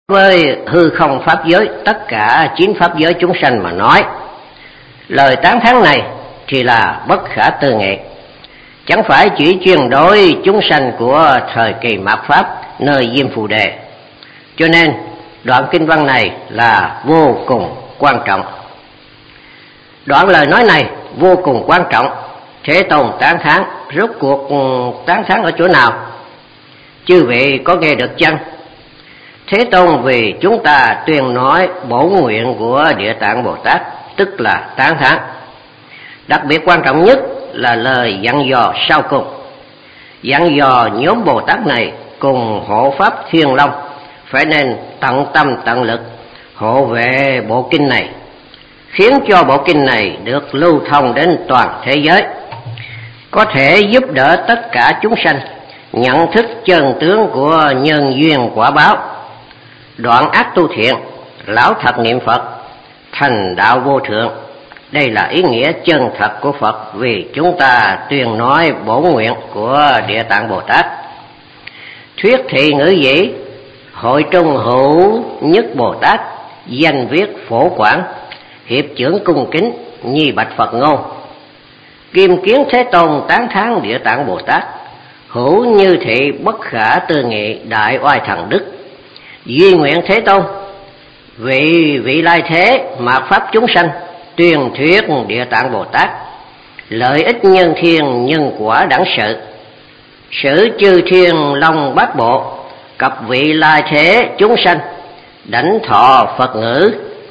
Với hư không pháp giới, tất cả 9 pháp giới chúng sanh mà nói, lời tán thán này thì là bất khả tư nghị, chẳng phải chỉ chuyên đối chúng sanh của thời kỳ mạt pháp nơi Diêm Phù Đề. Cho nên đoạn kinh văn này là vô cùng quan trọng. Đoạn lời nói này vô cùng quan trọng. Thế Tôn tán thán, rốt cuộc tán thán ở chỗ nào? Chư vị có nghe được chăng? Thế Tôn vì chúng ta tuyên nói bổ nguyện của Địa Tạng Bồ Tát, tức là tán thán. Đặc biệt quan trọng nhất là lời dặn dò sau cùng, dặn dò nhóm Bồ Tát này cùng hộ pháp Thiên Long phải nên tận tâm tận lực hộ vệ bộ kinh này, khiến cho bộ kinh này được lưu thông đến toàn thế giới, có thể giúp đỡ tất cả chúng sanh nhận thức chân tướng của nhân duyên quả báo, đoạn ác tu thiện, lão thật niệm Phật, thành đạo vô thượng. Đây là ý nghĩa chân thật của Phật vì chúng ta tuyên nói bổ nguyện của Địa Tạng Bồ Tát. Thuyết thị ngữ dĩ, hội trung hữu nhất Bồ Tát, danh viết phổ quảng, hiệp trưởng cung kính, nhi bạch Phật ngôn. Kim kiến Thế Tôn tán thán Địa Tạng Bồ Tát, hữu như thị bất khả tư nghị đại oai thần đức. Duy nguyện Thế Tôn vị lai thế mạt pháp chúng sanh tuyên thuyết Địa Tạng Bồ Tát, lợi ích nhân thiên nhân quả đẳng sự, sử chư thiên long bát bộ cập vị lai thế chúng sanh đảnh thọ Phật ngữ.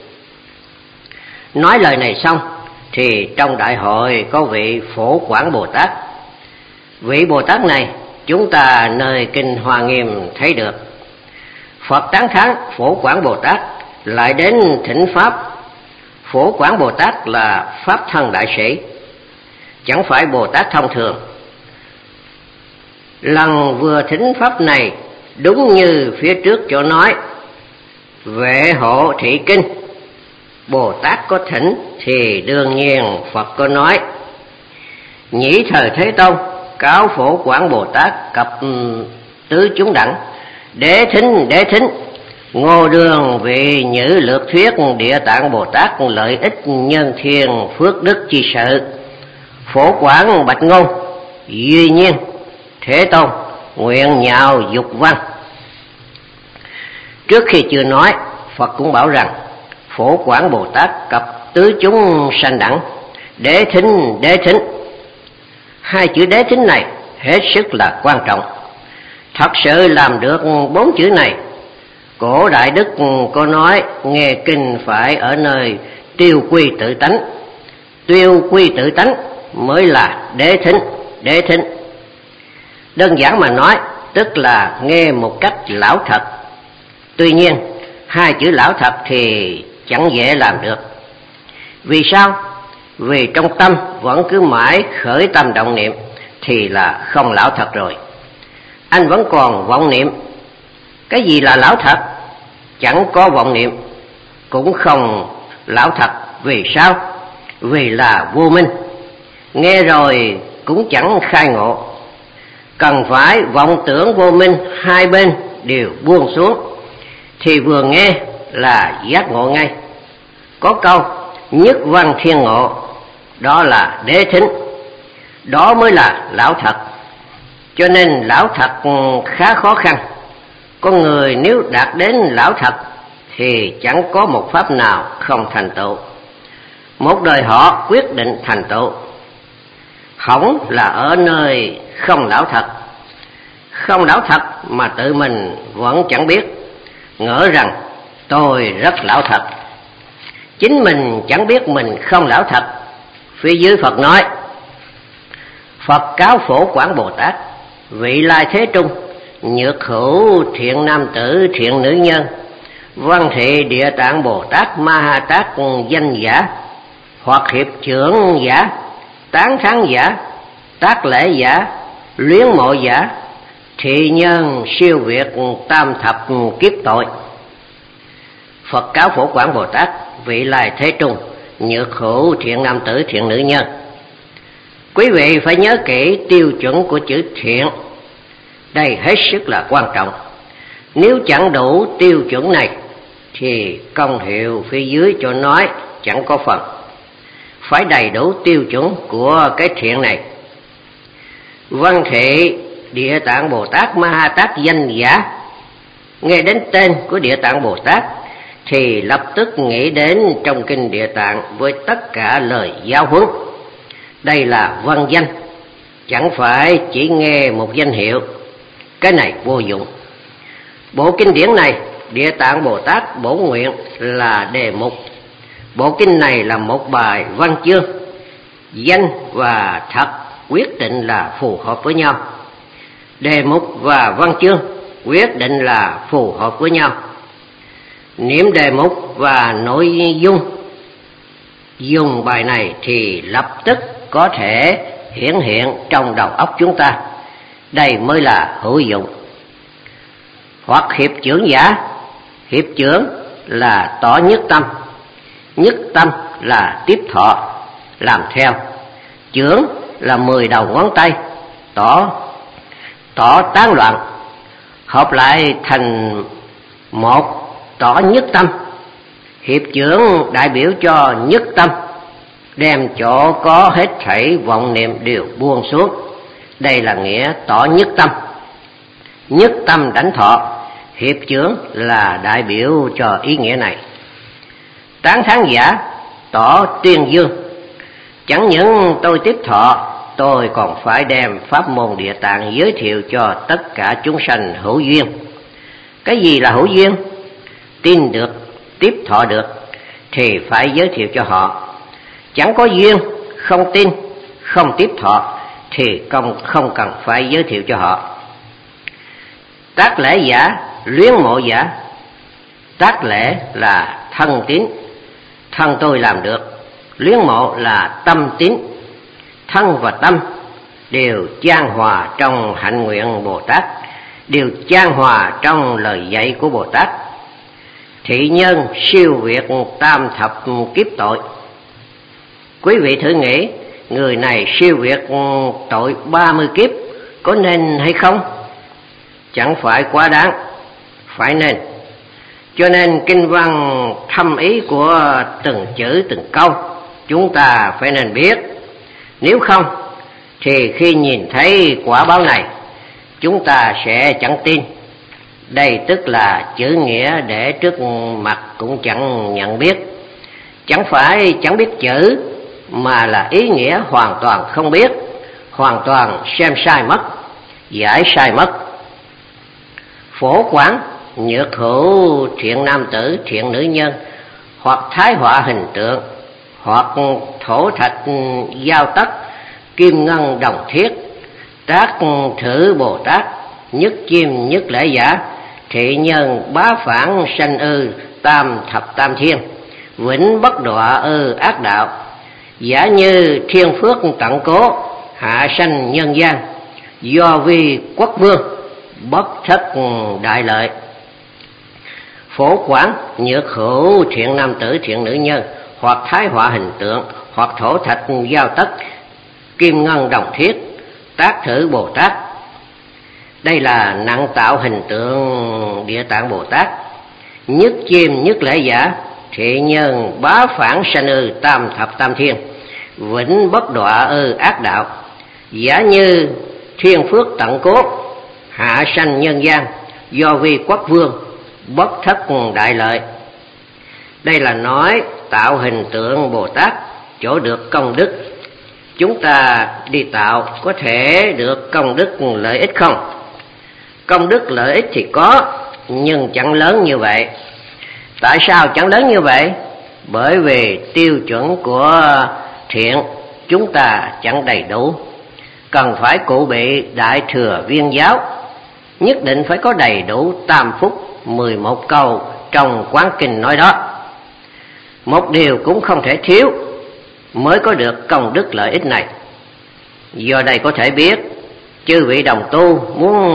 Nói lời này xong thì trong đại hội có vị Phổ Quảng Bồ Tát. Vị Bồ Tát này chúng ta nơi kinh Hoa Nghiêm thấy được. Phật tán thán Phổ Quảng Bồ Tát, lại đến thỉnh pháp. Phổ Quảng Bồ Tát là pháp thân đại sĩ, chẳng phải Bồ Tát thông thường. Lần vừa thỉnh pháp này đúng như phía trước chỗ nói, vệ hộ thị kinh. Bồ Tát có thỉnh thì đương nhiên Phật có nói. Nhĩ thời Thế Tôn cáo Phổ Quảng Bồ Tát cập tứ chúng đẳng, đế thính ngô đường vì nhữ lược thuyết Địa Tạng Bồ Tát lợi ích nhân thiên phước đức chi sự. Phổ Quảng bạch ngôn, duy nhiên Thế Tôn nguyện nhạo dục văn. Trước khi chưa nói, Phật cũng bảo rằng Phổ Quảng Bồ Tát cập tứ chúng sanh đẳng, đế thính. Hai chữ đế thính này hết sức là quan trọng. Thật sự làm được 4 chữ này, cổ đại đức có nói nghe kinh phải ở nơi tiêu quy tự tánh. Tiêu quy tự tánh mới là đế thính. Đơn giản mà nói, tức là nghe một cách lão thật. Tuy nhiên, hai chữ lão thật thì chẳng dễ làm được. Vì sao? Vì trong tâm vẫn cứ mãi khởi tâm động niệm thì là không lão thật rồi. Anh vẫn còn vọng niệm. Cái gì là lão thật? Chẳng có vọng niệm cũng không lão thật. Vì sao? Vì là vô minh. Nghe rồi cũng chẳng khai ngộ. Cần phải vọng tưởng vô minh hai bên đều buông xuống thì vừa nghe là giác ngộ ngay. Có câu nhất văn thiên ngộ, đó là đế thính, đó mới là lão thật. Cho nên lão thật khá khó khăn. Con người nếu đạt đến lão thật thì chẳng có một pháp nào không thành tựu. Một đời họ quyết định thành tựu. Hỏng là ở nơi không lão thật. Không lão thật mà tự mình vẫn chẳng biết, ngỡ rằng tôi rất lão thật. Chính mình chẳng biết mình không lão thật. Phía dưới Phật nói, Phật cáo Phổ Quảng Bồ Tát, vị lai thế trung, nhược hữu thiện nam tử thiện nữ nhân, văn thị Địa Tạng Bồ Tát Ma Ha Tát danh giả, hoặc hiệp trưởng giả, tán thán giả, tác lễ giả, luyến mộ giả, thị nhân siêu việt tam thập kiếp tội. Phật cáo Phổ Quảng Bồ Tát, vị lai thế trung, nhược hữu thiện nam tử thiện nữ nhân. Quý vị phải nhớ kỹ tiêu chuẩn của chữ thiện. Đây hết sức là quan trọng. Nếu chẳng đủ tiêu chuẩn này thì công hiệu phía dưới cho nói chẳng có phần. Phải đầy đủ tiêu chuẩn của cái thiện này. Văn thị Địa Tạng Bồ Tát Ma Ha Tát danh giả, nghe đến tên của Địa Tạng Bồ Tát thì lập tức nghĩ đến trong kinh Địa Tạng với tất cả lời giáo huấn. Đây là văn danh, chẳng phải chỉ nghe một danh hiệu, cái này vô dụng. Bộ kinh điển này Địa Tạng Bồ Tát bổ nguyện là đề mục. Bộ kinh này là một bài văn chương, danh và thật quyết định là phù hợp với nhau. Đề mục và văn chương quyết định là phù hợp với nhau. Niệm đề mục và nội dung dùng bài này thì lập tức có thể hiển hiện trong đầu óc chúng ta. Đây mới là hữu dụng. Hoặc hiệp chưởng giả. Hiệp chưởng là tỏ nhất tâm. Nhất tâm là tiếp thọ, làm theo. Chưởng là 10 đầu ngón tay, tỏ tán loạn, hợp lại thành một, tỏ nhất tâm. Hiệp chưởng đại biểu cho nhất tâm, đem chỗ có hết thảy vọng niệm đều buông xuống. Đây là nghĩa tỏ nhất tâm. Nhất tâm đảnh thọ, hiệp chưởng là đại biểu cho ý nghĩa này. Tán thán giả, tỏ tuyên dương. Chẳng những tôi tiếp thọ, tôi còn phải đem pháp môn Địa Tạng giới thiệu cho tất cả chúng sanh hữu duyên. Cái gì là hữu duyên? Tin được, tiếp thọ được thì phải giới thiệu cho họ. Chẳng có duyên, không tin, không tiếp thọ thì không cần phải giới thiệu cho họ. Tác lễ giả, luyến mộ giả. Tác lễ là thân tín, thân tôi làm được. Luyến mộ là tâm tín. Thân và tâm đều chan hòa trong hạnh nguyện Bồ Tát, đều chan hòa trong lời dạy của Bồ Tát. Thị nhân siêu việt tam thập kiếp tội. Quý vị thử nghĩ, người này siêu việt tội 30 kiếp có nên hay không? Chẳng phải quá đáng, phải nên. Cho nên kinh văn thâm ý của từng chữ từng câu chúng ta phải nên biết. Nếu không thì khi nhìn thấy quả báo này chúng ta sẽ chẳng tin. Đây tức là chữ nghĩa để trước mặt cũng chẳng nhận biết. Chẳng phải chẳng biết chữ, mà là ý nghĩa hoàn toàn không biết, hoàn toàn xem sai mất, giải sai mất. Phổ quán nhược hữu thiện nam tử, thiện nữ nhân, hoặc thái họa hình tượng, hoặc thổ thạch giao tất, kim ngân đồng thiết, tác thử Bồ Tát, nhất chim nhất lễ giả, thị nhân bá phản sanh ư tam thập tam thiên, vĩnh bất đọa ư ác đạo, giả như thiên phước tận cố, hạ sanh nhân gian, do vi quốc vương, bất thất đại lợi. Phổ quán nhược hữu thiện nam tử, thiện nữ nhân, hoặc thái họa hình tượng, hoặc thổ thạch giao tất, kim ngân đồng thiết, tác thử Bồ Tát. Đây là nặng tạo hình tượng Địa Tạng Bồ Tát. Nhất chim nhất lễ giả, thị nhân bá phản sanh ư tam thập tam thiên, vĩnh bất đọa ư ác đạo, giả như thiên phước tận cố, hạ sanh nhân gian, do vi quốc vương, bất thất đại lợi. Đây là nói tạo hình tượng Bồ Tát chỗ được công đức. Chúng ta đi tạo có thể được công đức lợi ích không? Công đức lợi ích thì có, nhưng chẳng lớn như vậy. Tại sao chẳng lớn như vậy? Bởi vì tiêu chuẩn của thiện chúng ta chẳng đầy đủ. Cần phải cụ bị đại thừa viên giáo, nhất định phải có đầy đủ tam phúc 11 câu trong quán kinh nói đó. Một điều cũng không thể thiếu mới có được công đức lợi ích này. Do đây có thể biết, chư vị đồng tu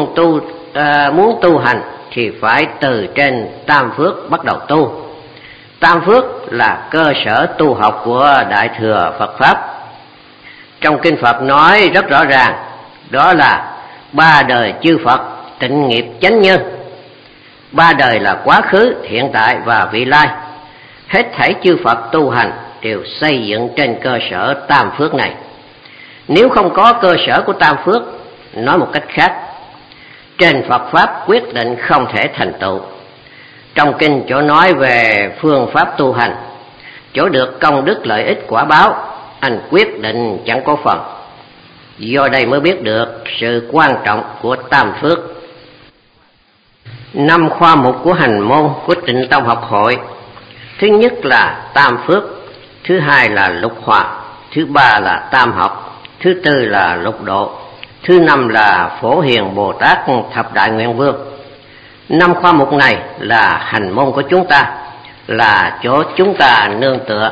muốn tu hành thì phải từ trên tam phước bắt đầu tu. Tam phước là cơ sở tu học của Đại thừa Phật Pháp. Trong kinh Phật nói rất rõ ràng, đó là 3 đời chư Phật tịnh nghiệp chánh nhân. ba đời là quá khứ, hiện tại và vị lai. Hết thảy chư Phật tu hành đều xây dựng trên cơ sở tam phước này. Nếu không có cơ sở của tam phước, nói một cách khác, trên Phật Pháp quyết định không thể thành tựu. Trong kinh chỗ nói về phương pháp tu hành, chỗ được công đức lợi ích quả báo, anh quyết định chẳng có phần. Do đây mới biết được sự quan trọng của tam phước. 5 khoa mục của hành môn của Tịnh Tông học hội: thứ nhất là tam phước, thứ hai là lục hòa, thứ ba là tam học, thứ tư là lục độ, thứ năm là Phổ Hiền Bồ Tát Thập Đại Nguyện Vương. 5 khoa mục này là hành môn của chúng ta, là chỗ chúng ta nương tựa.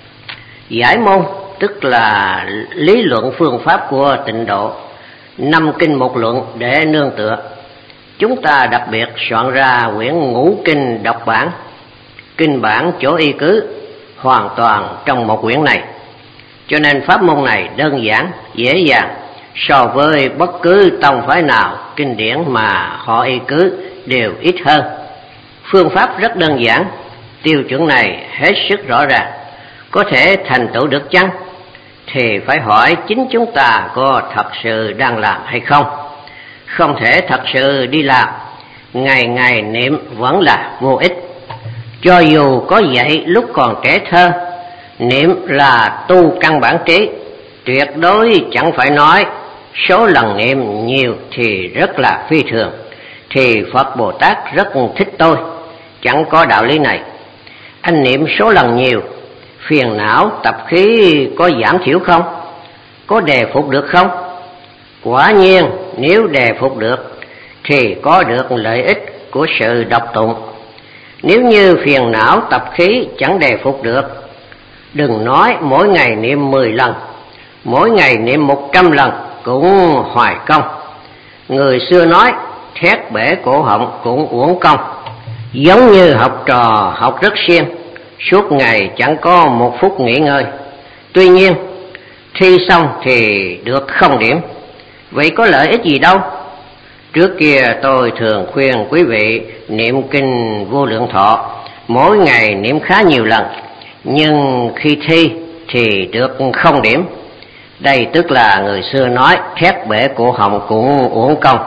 Giải môn tức là lý luận phương pháp của tịnh độ, 5 kinh một luận để nương tựa. Chúng ta đặc biệt soạn ra quyển Ngũ Kinh độc bản, kinh bản chỗ y cứ hoàn toàn trong một quyển này. Cho nên pháp môn này đơn giản, dễ dàng so với bất cứ tông phái nào kinh điển mà họ y cứ đều ít hơn. Phương pháp rất đơn giản, tiêu chuẩn này hết sức rõ ràng. Có thể thành tựu được chăng? Thì phải hỏi chính chúng ta có thật sự đang làm hay không. Không thể thật sự đi làm, ngày ngày niệm vẫn là vô ích. Cho dù có dạy lúc còn trẻ thơ, niệm là tu căn bản trí, tuyệt đối chẳng phải nói số lần niệm nhiều thì rất là phi thường, thì Phật Bồ Tát rất thích tôi. Chẳng có đạo lý này. Anh niệm số lần nhiều, phiền não tập khí có giảm thiểu không? Có đề phục được không? Quả nhiên nếu đề phục được thì có được lợi ích của sự đọc tụng. Nếu như phiền não tập khí chẳng đề phục được, đừng nói mỗi ngày niệm 10 lần, mỗi ngày niệm 100 lần cũng hoài công. Người xưa nói thét bể cổ họng cũng uổng công. Giống như học trò học rất siêng, suốt ngày chẳng có một phút nghỉ ngơi. Tuy nhiên thi xong thì được 0 điểm. Vậy có lợi ích gì đâu? Trước kia tôi thường khuyên quý vị niệm kinh Vô Lượng Thọ, mỗi ngày niệm khá nhiều lần, nhưng khi thi thì được 0 điểm. Đây tức là người xưa nói thét bể cổ họng cũng uổng công.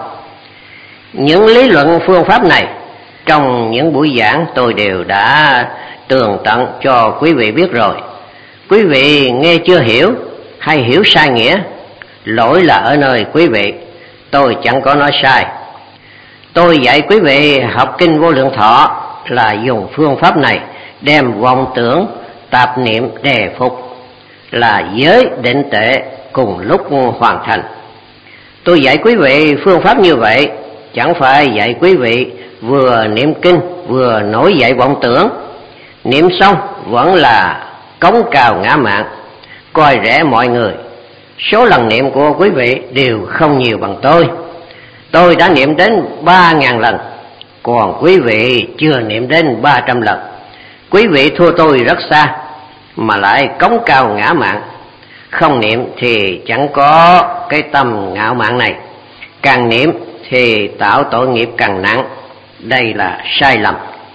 Những lý luận phương pháp này trong những buổi giảng tôi đều đã tường tận cho quý vị biết rồi. Quý vị nghe chưa hiểu hay hiểu sai nghĩa, lỗi là ở nơi quý vị, tôi chẳng có nói sai. Tôi dạy quý vị học kinh Vô Lượng Thọ là dùng phương pháp này đem vọng tưởng, tạp niệm đề phục, là giới định tệ cùng lúc hoàn thành. Tôi dạy quý vị phương pháp như vậy, chẳng phải dạy quý vị vừa niệm kinh vừa nổi dậy vọng tưởng. Niệm xong vẫn là cống cao ngã mạn, coi rẻ mọi người. Số lần niệm của quý vị đều không nhiều bằng tôi. Tôi đã niệm đến 3.000 lần, còn quý vị chưa niệm đến 300 lần. Quý vị thua tôi rất xa, mà lại cống cao ngã mạn. Không niệm thì chẳng có cái tâm ngạo mạn này. Càng niệm thì tạo tội nghiệp càng nặng. Đây là sai lầm.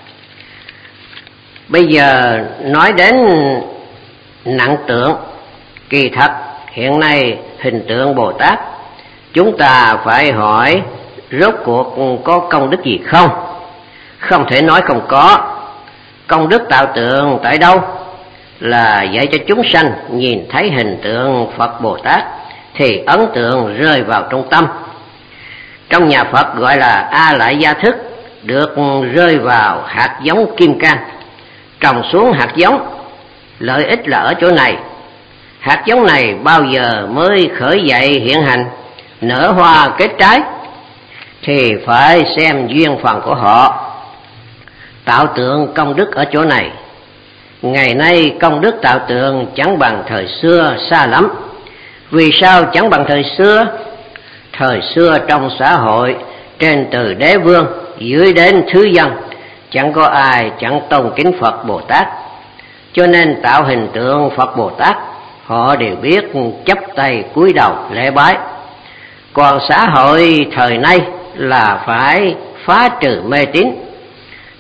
Bây giờ nói đến nặng tượng, kỳ thật hiện nay hình tượng Bồ Tát, chúng ta phải hỏi rốt cuộc có công đức gì không? Không thể nói không có. Công đức tạo tượng tại đâu? Là dạy cho chúng sanh nhìn thấy hình tượng Phật Bồ Tát thì ấn tượng rơi vào trong tâm. Trong nhà Phật gọi là A Lại Gia Thức, được rơi vào hạt giống kim cang. Trồng xuống hạt giống, lợi ích là ở chỗ này. Hạt giống này bao giờ mới khởi dậy hiện hành, nở hoa kết trái, thì phải xem duyên phận của họ. Tạo tượng công đức ở chỗ này. Ngày nay công đức tạo tượng chẳng bằng thời xưa xa lắm. Vì sao chẳng bằng thời xưa? Thời xưa trong xã hội, trên từ đế vương dưới đến thứ dân, chẳng có ai chẳng tôn kính Phật Bồ Tát. Cho nên tạo hình tượng Phật Bồ Tát, họ đều biết chắp tay cúi đầu lễ bái. Còn xã hội thời nay là phải phá trừ mê tín,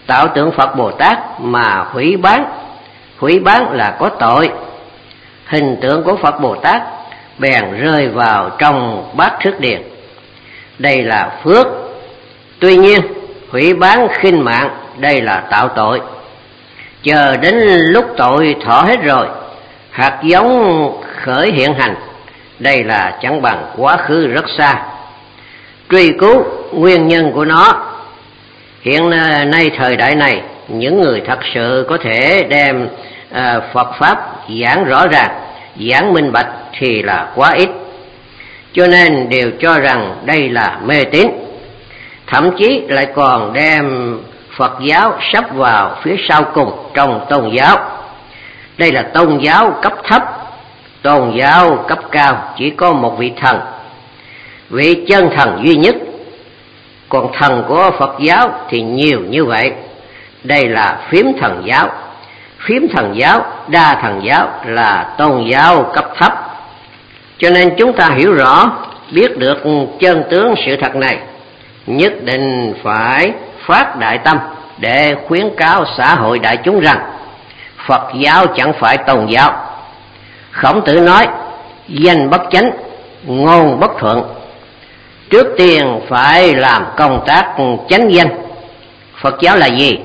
tạo tượng Phật Bồ Tát mà hủy bán là có tội. Hình tượng của Phật Bồ Tát bèn rơi vào trong bát thức điền, đây là phước. Tuy nhiên hủy bán khinh mạng, đây là tạo tội. Chờ đến lúc tội thọ hết rồi, hạt giống khởi hiện hành, đây là chẳng bằng quá khứ rất xa. Truy cứu nguyên nhân của nó, hiện nay thời đại này, những người thật sự có thể đem Phật Pháp giảng rõ ràng, giảng minh bạch thì là quá ít, cho nên đều cho rằng đây là mê tín. Thậm chí lại còn đem Phật giáo sắp vào phía sau cùng trong tôn giáo. Đây là tôn giáo cấp thấp, tôn giáo cấp cao chỉ có một vị thần, vị chân thần duy nhất. Còn thần của Phật giáo thì nhiều như vậy, đây là phiếm thần giáo. Phiếm thần giáo, đa thần giáo là tôn giáo cấp thấp. Cho nên chúng ta hiểu rõ, biết được chân tướng sự thật này, nhất định phải phát đại tâm để khuyến cáo xã hội đại chúng rằng Phật giáo chẳng phải tôn giáo. Khổng Tử nói, danh bất chánh, ngôn bất thuận. Trước tiên phải làm công tác chánh danh. Phật giáo là gì?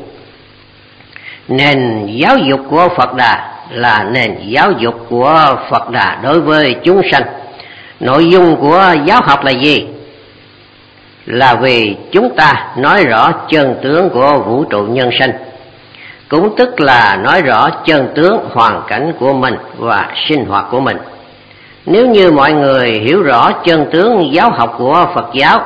Nền giáo dục của Phật Đà là nền giáo dục của Phật Đà đối với chúng sanh. Nội dung của giáo học là gì? Là vì chúng ta nói rõ chân tướng của vũ trụ nhân sinh, cũng tức là nói rõ chân tướng hoàn cảnh của mình và sinh hoạt của mình. Nếu như mọi người hiểu rõ chân tướng giáo học của Phật giáo,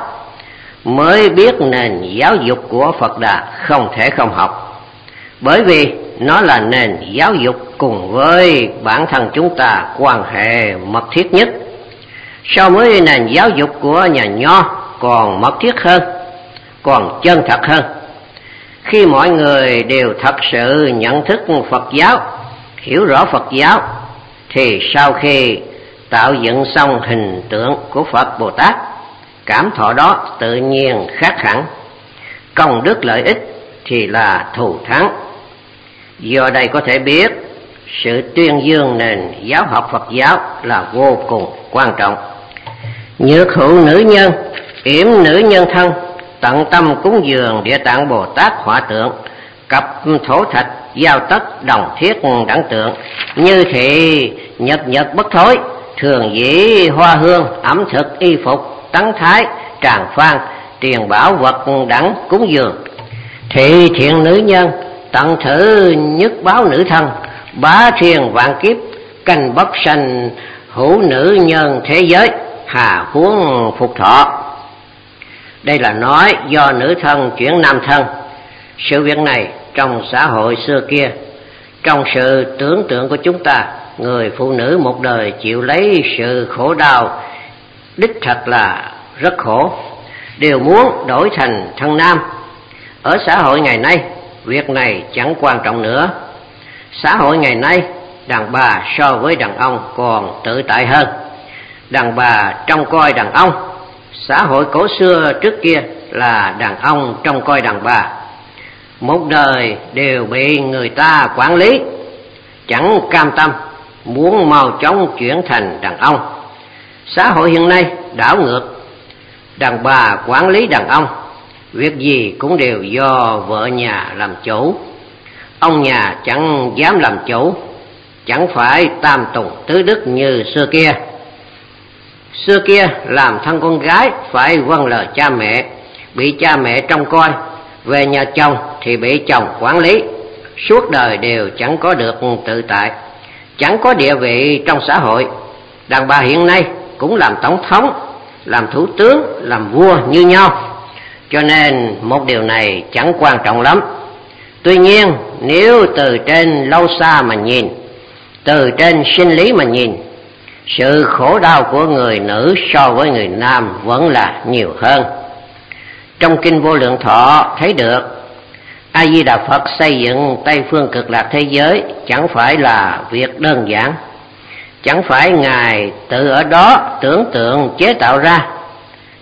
mới biết nền giáo dục của Phật Đà không thể không học, bởi vì nó là nền giáo dục cùng với bản thân chúng ta quan hệ mật thiết nhất. So với nền giáo dục của nhà Nho còn mật thiết hơn, còn chân thật hơn. Khi mọi người đều thật sự nhận thức Phật giáo, hiểu rõ Phật giáo, thì sau khi tạo dựng xong hình tượng của Phật Bồ Tát, cảm thọ đó tự nhiên khác hẳn. Công đức lợi ích thì là thù thắng. Do đây có thể biết, sự tuyên dương nền giáo học Phật giáo là vô cùng quan trọng. Nhược hữu nữ nhân, yểm nữ nhân thân, tận tâm cúng dường Địa Tạng Bồ Tát họa tượng, cặp thổ thạch giao tất đồng thiết đẳng tượng, như thị nhật nhật bất thối, thường dĩ hoa hương ẩm thực y phục tấn thái tràng phan, tiền bảo vật đẳng cúng dường. Thị thiện nữ nhân, tận thử nhất báo nữ thân, bá thiên vạn kiếp canh bất sanh hữu nữ nhân thế giới, hà huống phục thọ. Đây là nói do nữ thân chuyển nam thân. Sự việc này trong xã hội xưa kia, trong sự tưởng tượng của chúng ta, người phụ nữ một đời chịu lấy sự khổ đau đích thật là rất khổ, đều muốn đổi thành thân nam. Ở xã hội ngày nay, việc này chẳng quan trọng nữa. Xã hội ngày nay, đàn bà so với đàn ông còn tự tại hơn. Đàn bà trông coi đàn ông. Xã hội cổ xưa trước kia là đàn ông trông coi đàn bà. Một đời đều bị người ta quản lý, chẳng cam tâm, muốn mau chóng chuyển thành đàn ông. Xã hội hiện nay đảo ngược, đàn bà quản lý đàn ông, việc gì cũng đều do vợ nhà làm chủ. Ông nhà chẳng dám làm chủ, chẳng phải tam tùng tứ đức như xưa kia. Xưa kia làm thân con gái phải vâng lời cha mẹ, bị cha mẹ trông coi. Về nhà chồng thì bị chồng quản lý, suốt đời đều chẳng có được tự tại, chẳng có địa vị trong xã hội. Đàn bà hiện nay cũng làm tổng thống, làm thủ tướng, làm vua như nhau, cho nên một điều này chẳng quan trọng lắm. Tuy nhiên nếu từ trên lâu xa mà nhìn, từ trên sinh lý mà nhìn, sự khổ đau của người nữ so với người nam vẫn là nhiều hơn. Trong Kinh Vô Lượng Thọ thấy được, A Di Đà Phật xây dựng Tây Phương Cực Lạc thế giới chẳng phải là việc đơn giản, chẳng phải Ngài tự ở đó tưởng tượng chế tạo ra.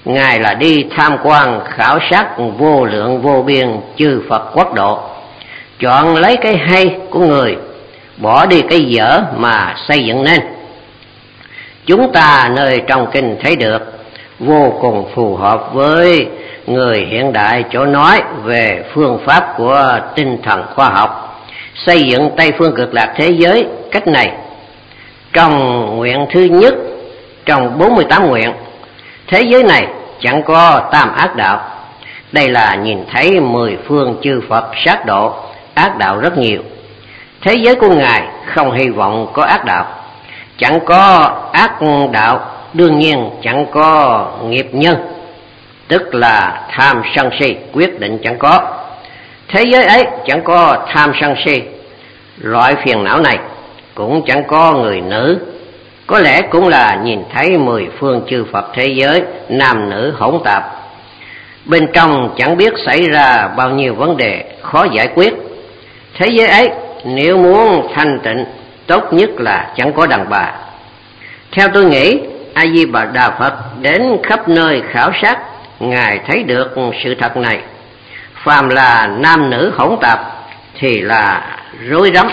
Ngài là đi tham quan khảo sát vô lượng vô biên chư Phật quốc độ, chọn lấy cái hay của người, bỏ đi cái dở mà xây dựng nên. Chúng ta nơi trong kinh thấy được vô cùng phù hợp với người hiện đại chỗ nói về phương pháp của tinh thần khoa học xây dựng Tây phương cực lạc thế giới cách này. Trong nguyện thứ nhất trong 48 nguyện, thế giới này chẳng có tam ác đạo. Đây là nhìn thấy 10 phương chư Phật sát độ, ác đạo rất nhiều. Thế giới của Ngài không hy vọng có ác đạo. Chẳng có ác đạo, đương nhiên chẳng có nghiệp nhân, tức là tham sân si, quyết định chẳng có. Thế giới ấy chẳng có tham sân si, loại phiền não này, cũng chẳng có người nữ. Có lẽ cũng là nhìn thấy 10 phương chư Phật thế giới nam nữ hỗn tạp. Bên trong chẳng biết xảy ra bao nhiêu vấn đề khó giải quyết. Thế giới ấy nếu muốn thanh tịnh, tốt nhất là chẳng có đàn bà. Theo tôi nghĩ, A Di Đà Phật đến khắp nơi khảo sát, Ngài thấy được sự thật này. Phàm là nam nữ hỗn tạp thì là rối rắm,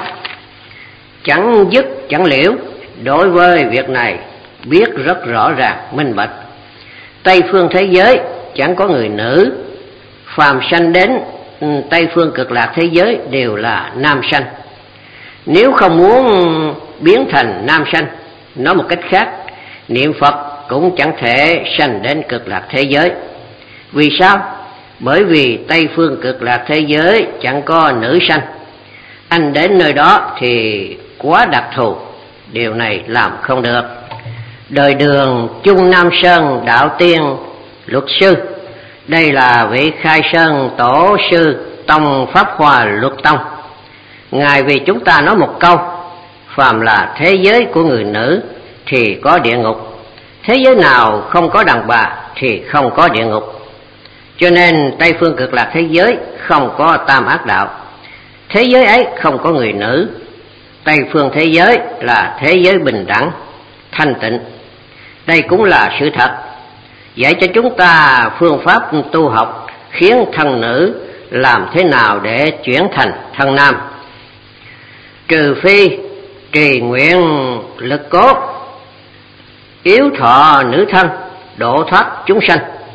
chẳng dứt chẳng liễu. Đối với việc này biết rất rõ ràng minh bạch. Tây phương thế giới chẳng có người nữ, phàm sanh đến Tây phương cực lạc thế giới đều là nam sanh. Nếu không muốn biến thành nam sanh, nói một cách khác, niệm Phật cũng chẳng thể sanh đến cực lạc thế giới. Vì sao? Bởi vì Tây phương cực lạc thế giới chẳng có nữ sanh. Anh đến nơi đó thì quá đặc thù, điều này làm không được. Đời Đường Chung Nam Sơn Đạo Tiên Luật Sư, đây là vị Khai Sơn Tổ sư Tông Pháp Hòa Luật Tông. Ngài vì chúng ta nói một câu, phàm là thế giới của người nữ thì có địa ngục, thế giới nào không có đàn bà thì không có địa ngục. Cho nên Tây phương cực lạc thế giới không có tam ác đạo, thế giới ấy không có người nữ. Tây phương thế giới là thế giới bình đẳng, thanh tịnh. Đây cũng là sự thật, dạy cho chúng ta phương pháp tu học khiến thân nữ làm thế nào để chuyển thành thân nam. Trừ phi trì nguyện lực cốt, yếu thọ nữ thân, độ thoát chúng sanh.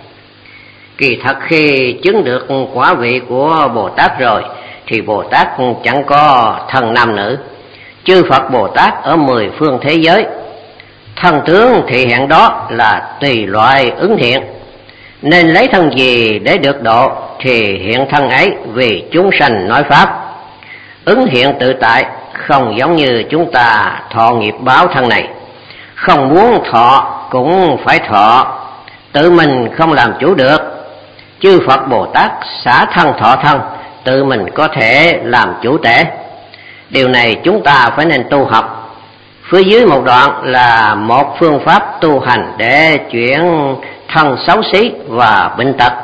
Kỳ thật khi chứng được quả vị của Bồ Tát rồi thì Bồ Tát chẳng có thân nam nữ. Chư Phật Bồ Tát ở 10 phương thế giới, thân tướng thị hiện đó là tùy loại ứng hiện. Nên lấy thân gì để được độ thì hiện thân ấy vì chúng sanh nói pháp. Ứng hiện tự tại, không giống như chúng ta thọ nghiệp báo thân này. Không muốn thọ cũng phải thọ, tự mình không làm chủ được. Chư Phật Bồ Tát xả thân thọ thân, tự mình có thể làm chủ tể. Điều này chúng ta phải nên tu học. Phía dưới một đoạn là một phương pháp tu hành để chuyển thân xấu xí và bệnh tật.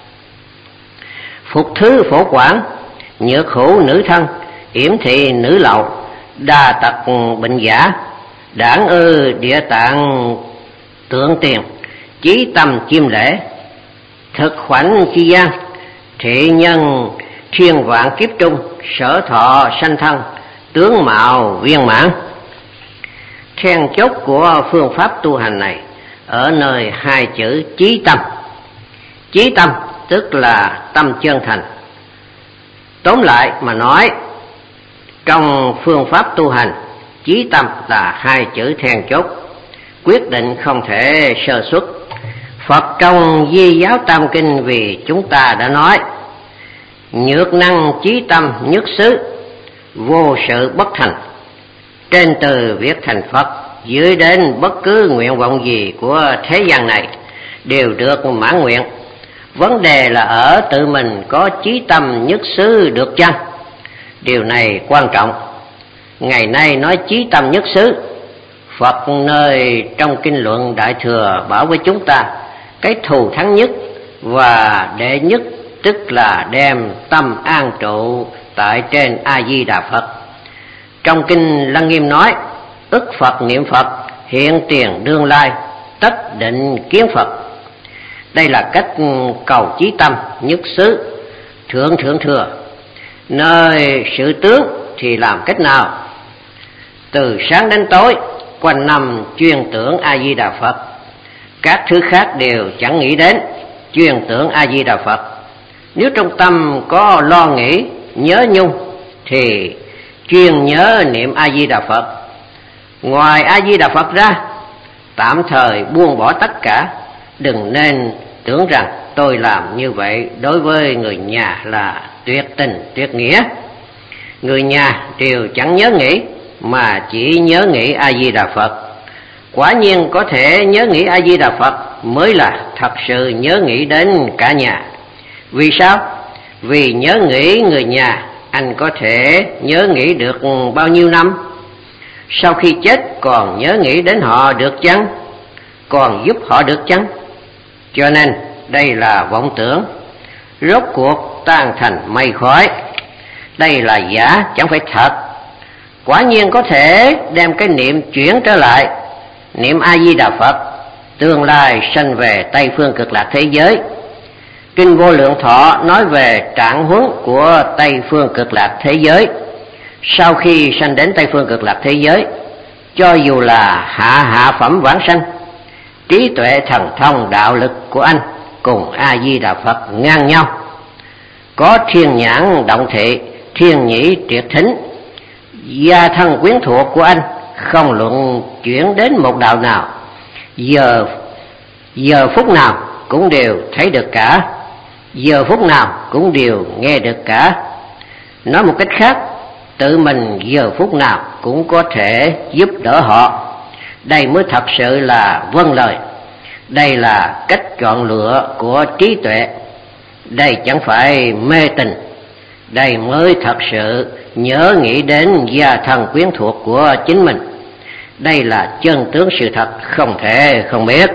Phục thứ phổ quản, nhược hữu nữ thân, yểm thị nữ lậu, đa tật bệnh giả, đảng địa tạng tượng tiền, chí tâm chiêm lễ, thực khoảnh chi gian, thị nhân thiên vạn kiếp trung, sở thọ sanh thân, tướng mạo viên mãn. Then chốt của phương pháp tu hành này ở nơi hai chữ chí tâm. Chí tâm tức là tâm chân thành. Tóm lại mà nói, trong phương pháp tu hành, chí tâm là hai chữ then chốt, quyết định không thể sơ suất. Phật trong Di Giáo Tam Kinh vì chúng ta đã nói, nhược năng chí tâm nhất xứ, vô sự bất thành. Trên từ việc thành Phật, dưới đến bất cứ nguyện vọng gì của thế gian này đều được mãn nguyện. Vấn đề là ở tự mình có chí tâm nhất xứ được chăng? Điều này quan trọng. Ngày nay nói chí tâm nhất xứ, Phật nơi trong kinh luận Đại Thừa bảo với chúng ta, cái thù thắng nhất và đệ nhất tức là đem tâm an trụ tại trên A Di Đà Phật. Trong kinh Lăng Nghiêm nói, ức Phật niệm Phật, hiện tiền đương lai, tất định kiến Phật. Đây là cách cầu chí tâm nhất xứ thượng thượng thừa. Nơi sự tướng thì làm cách nào? Từ sáng đến tối quanh năm chuyên tưởng A Di Đà Phật, các thứ khác đều chẳng nghĩ đến, chuyên tưởng A Di Đà Phật. Nếu trong tâm có lo nghĩ nhớ nhung thì chuyên nhớ niệm A Di Đà Phật. Ngoài A Di Đà Phật ra, tạm thời buông bỏ tất cả. Đừng nên tưởng rằng tôi làm như vậy đối với người nhà là tuyệt tình tuyệt nghĩa. Người nhà đều chẳng nhớ nghĩ mà chỉ nhớ nghĩ A Di Đà Phật. Quả nhiên có thể nhớ nghĩ A Di Đà Phật mới là thật sự nhớ nghĩ đến cả nhà. Vì sao? Vì nhớ nghĩ người nhà, anh có thể nhớ nghĩ được bao nhiêu năm? Sau khi chết còn nhớ nghĩ đến họ được chăng? Còn giúp họ được chăng? Cho nên đây là vọng tưởng, rốt cuộc tan thành mây khói. Đây là giả chẳng phải thật. Quả nhiên có thể đem cái niệm chuyển trở lại, niệm A Di Đà Phật, tương lai sanh về Tây phương cực lạc thế giới. Kinh Vô Lượng Thọ nói về trạng huống của Tây phương cực lạc thế giới. Sau khi sanh đến Tây phương cực lạc thế giới, cho dù là hạ phẩm vãng sanh, trí tuệ thần thông đạo lực của anh cùng A Di Đà Phật ngang nhau. Có thiên nhãn động thị, thiên nhĩ triệt thính, gia thân quyến thuộc của anh không luận chuyển đến một đạo nào, giờ phút nào cũng đều thấy được cả, giờ phút nào cũng đều nghe được cả. Nói một cách khác, tự mình giờ phút nào cũng có thể giúp đỡ họ. Đây mới thật sự là vâng lời. Đây là cách chọn lựa của trí tuệ. Đây chẳng phải mê tình. Đây mới thật sự nhớ nghĩ đến gia thân quyến thuộc của chính mình. Đây là chân tướng sự thật, không thể không biết.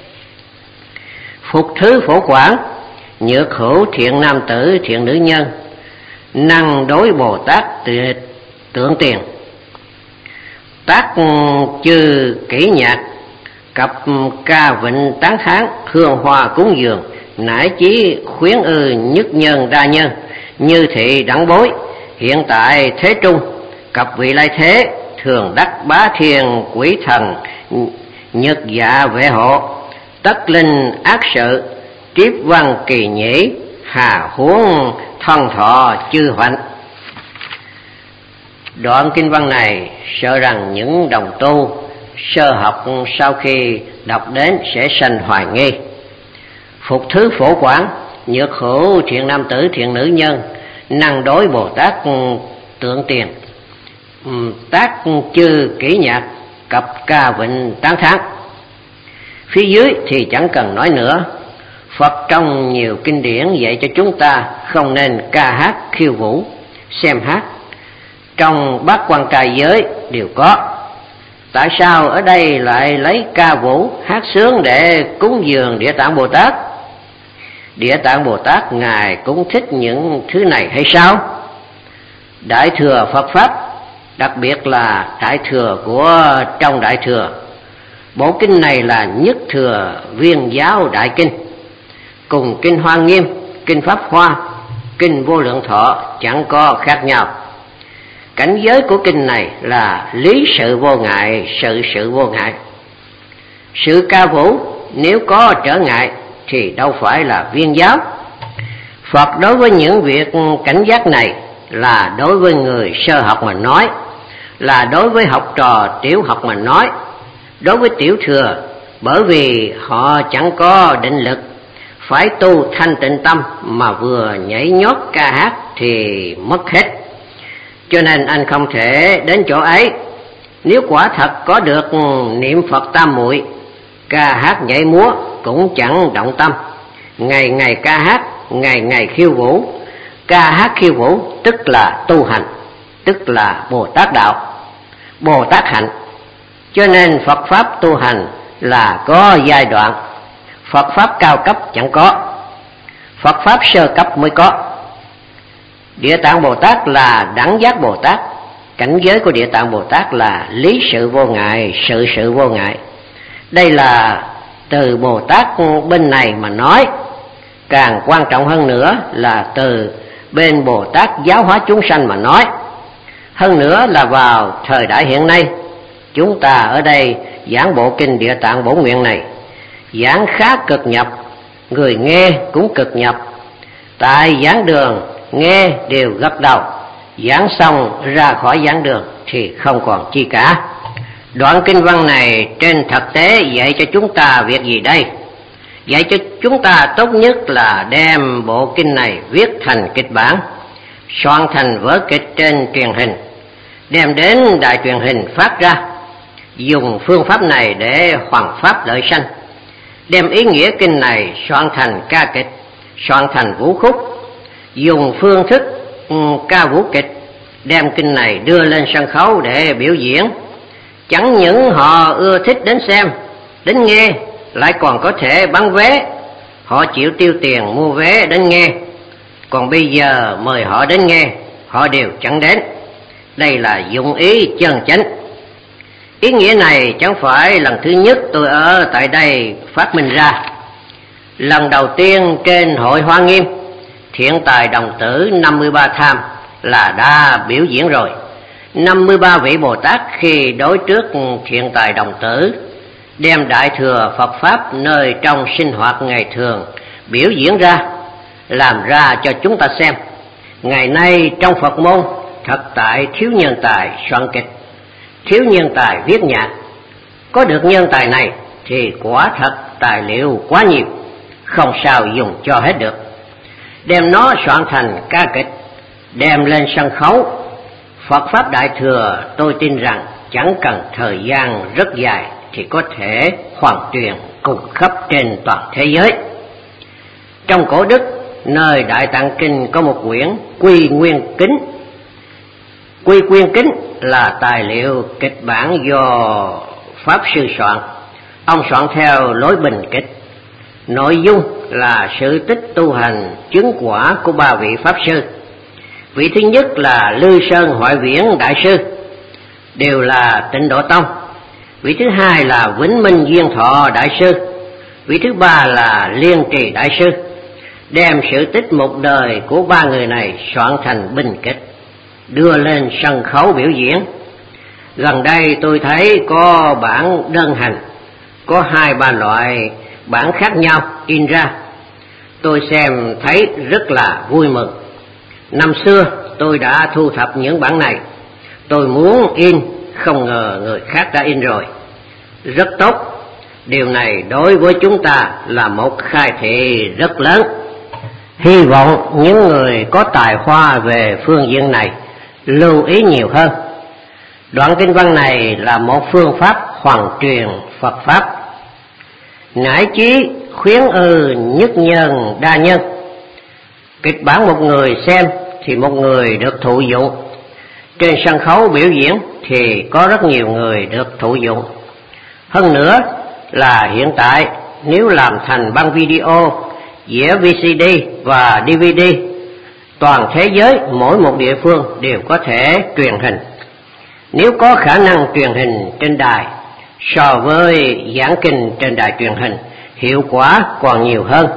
Phục thứ phổ quảng, nhược hữu thiện nam tử thiện nữ nhân, năng đối Bồ Tát tượng tiền. Tác chư kỹ nhạc, cặp ca vịnh tán thán, hương hoa cúng dường, nải chí khuyến ư nhất nhân đa nhân, như thị đẳng bối. Hiện tại thế trung, cặp vị lai thế, thường đắc bá thiên quỷ thần, nhật dạ vệ hộ, tất linh ác sự, triếp văn kỳ nhĩ, hà huống thân thọ chư hoạnh. Đoạn kinh văn này sợ rằng những đồng tu sơ học sau khi đọc đến sẽ sanh hoài nghi. Phục thứ phổ quảng, nhược hữu thiện nam tử thiện nữ nhân, năng đối Bồ Tát tượng tiền. Tác chư kỹ nhạc, cặp ca vịnh tán thán. Phía dưới thì chẳng cần nói nữa. Phật trong nhiều kinh điển dạy cho chúng ta không nên ca hát khiêu vũ, xem hát. Trong bát quan trai giới đều có. Tại sao ở đây lại lấy ca vũ hát sướng để cúng dường Địa Tạng Bồ Tát? Địa Tạng Bồ Tát Ngài cũng thích những thứ này hay sao? Đại thừa Phật Pháp, đặc biệt là Đại thừa của trong Đại thừa, bộ kinh này là nhất thừa Viên Giáo Đại Kinh, cùng Kinh Hoa Nghiêm, Kinh Pháp Hoa, Kinh Vô Lượng Thọ chẳng có khác nhau. Cảnh giới của kinh này là lý sự vô ngại, sự vô ngại. Sự ca vũ nếu có trở ngại thì đâu phải là viên giáo. Phật đối với những việc cảnh giác này là đối với người sơ học mà nói, là đối với học trò tiểu học mà nói. Đối với tiểu thừa, bởi vì họ chẳng có định lực, phải tu thanh tịnh tâm mà vừa nhảy nhót ca hát thì mất hết. Cho nên anh không thể đến chỗ ấy. Nếu quả thật có được niệm Phật tam muội, ca hát nhảy múa cũng chẳng động tâm. Ngày ngày ca hát, ngày ngày khiêu vũ. Ca hát khiêu vũ tức là tu hành, tức là Bồ Tát đạo, Bồ Tát hạnh. Cho nên Phật Pháp tu hành là có giai đoạn. Phật Pháp cao cấp chẳng có, Phật Pháp sơ cấp mới có. Địa Tạng Bồ Tát là đẳng giác Bồ Tát. Cảnh giới của Địa Tạng Bồ Tát là lý sự vô ngại, sự vô ngại. Đây là từ Bồ Tát bên này mà nói. Càng quan trọng hơn nữa là từ bên Bồ Tát giáo hóa chúng sanh mà nói. Hơn nữa là vào thời đại hiện nay, chúng ta ở đây giảng bộ kinh Địa Tạng Bổn Nguyện này, giảng khá cực nhập, người nghe cũng cực nhập. Tại giảng đường nghe đều gật đầu, giảng xong ra khỏi giảng đường thì không còn chi cả. Đoạn kinh văn này trên thực tế dạy cho chúng ta việc gì đây? Dạy cho chúng ta tốt nhất là đem bộ kinh này viết thành kịch bản, soạn thành vở kịch trên truyền hình, đem đến đài truyền hình phát ra, dùng phương pháp này để hoằng pháp lợi sanh. Đem ý nghĩa kinh này soạn thành ca kịch, soạn thành vũ khúc, dùng phương thức ca vũ kịch, đem kinh này đưa lên sân khấu để biểu diễn. Chẳng những họ ưa thích đến xem, đến nghe, lại còn có thể bán vé. Họ chịu tiêu tiền mua vé đến nghe, còn bây giờ mời họ đến nghe, họ đều chẳng đến. Đây là dụng ý chân chánh. Ý nghĩa này chẳng phải lần thứ nhất tôi ở tại đây phát minh ra. Lần đầu tiên trên hội Hoa Nghiêm, Thiện Tài Đồng Tử 53 Tham là đã biểu diễn rồi. 53 vị Bồ Tát khi đối trước Thiện Tài Đồng Tử, đem Đại Thừa Phật Pháp nơi trong sinh hoạt ngày thường biểu diễn ra, làm ra cho chúng ta xem. Ngày nay trong Phật môn thật tại thiếu nhân tài soạn kịch, thiếu nhân tài viết nhạc. Có được nhân tài này thì quả thật tài liệu quá nhiều, không sao dùng cho hết được. Đem nó soạn thành ca kịch, đem lên sân khấu. Phật Pháp Đại Thừa tôi tin rằng chẳng cần thời gian rất dài thì có thể hoàn truyền cùng khắp trên toàn thế giới. Trong cổ Đức, nơi Đại Tạng Kinh có một quyển Quy Nguyên Kính. Quy Nguyên Kính là tài liệu kịch bản do Pháp Sư soạn. Ông soạn theo lối bình kịch. Nội dung là sự tích tu hành chứng quả của 3 vị Pháp Sư. Vị thứ nhất là Lư Sơn Hoại Viễn Đại Sư, đều là Tịnh Độ Tông. Vị thứ hai là Vĩnh Minh Duyên Thọ Đại Sư. Vị thứ ba là Liên Trì Đại Sư. Đem sự tích một đời của 3 người này soạn thành bình kịch, đưa lên sân khấu biểu diễn. Gần đây tôi thấy có bản đơn hành, có 2-3 loại bản khác nhau in ra. Tôi xem thấy rất là vui mừng. Năm xưa tôi đã thu thập những bản này, tôi muốn in, không ngờ người khác đã in rồi. Rất tốt, điều này đối với chúng ta là một khai thị rất lớn. Hy vọng những người có tài hoa về phương diện này lưu ý nhiều hơn. Đoạn kinh văn này là một phương pháp hoàn truyền Phật Pháp. Nải chí khuyến nhất nhân đa nhân. Kịch bản một người xem thì một người được thụ dụng. Trên sân khấu biểu diễn thì có rất nhiều người được thụ dụng. Hơn nữa là hiện tại nếu làm thành băng video, đĩa VCD và DVD, toàn thế giới mỗi một địa phương đều có thể truyền hình. Nếu có khả năng truyền hình trên đài so với giảng kinh trên đài truyền hình, hiệu quả còn nhiều hơn.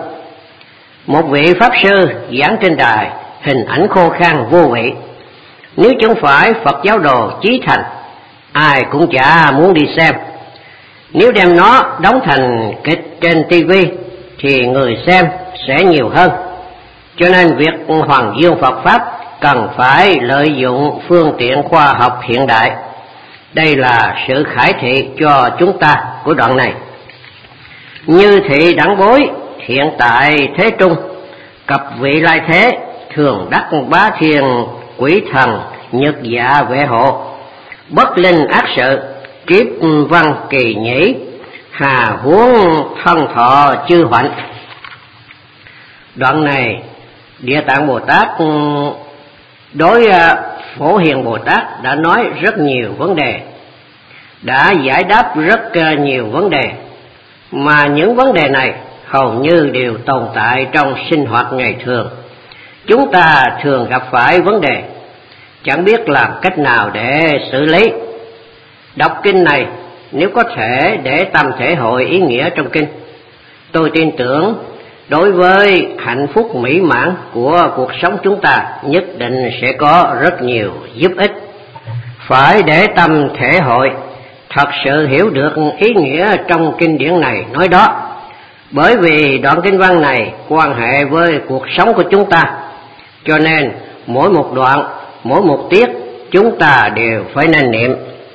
Một vị Pháp Sư giảng trên đài, hình ảnh khô khan vô vị. Nếu chẳng phải Phật giáo đồ chí thành, ai cũng chả muốn đi xem. Nếu đem nó đóng thành kịch trên TV thì người xem sẽ nhiều hơn. Cho nên việc hoàn dương Phật Pháp cần phải lợi dụng phương tiện khoa học hiện đại. Đây là sự khải thị cho chúng ta của đoạn này. Như thị đẳng bối hiện tại thế trung, cập vị lai thế thường đắc bá thiên quỷ thần nhật dạ vệ hộ, bất linh ác sự kiếp văn kỳ nhĩ, hà huống thân thọ chư hoạnh. Đoạn này Địa Tạng Bồ Tát đối Phổ Hiền Bồ Tát đã nói rất nhiều vấn đề, đã giải đáp rất nhiều vấn đề, mà những vấn đề này hầu như đều tồn tại trong sinh hoạt ngày thường. Chúng ta thường gặp phải vấn đề, chẳng biết làm cách nào để xử lý. Đọc kinh này nếu có thể để tâm thể hội ý nghĩa trong kinh, Tôi tin tưởng đối với hạnh phúc mỹ mãn của cuộc sống chúng ta nhất định sẽ có rất nhiều giúp ích. Phải để tâm thể hội, thật sự hiểu được ý nghĩa trong kinh điển này nói đó. Bởi vì đoạn kinh văn này quan hệ với cuộc sống của chúng ta, cho nên mỗi một đoạn, mỗi một tiết chúng ta đều phải nên niệm.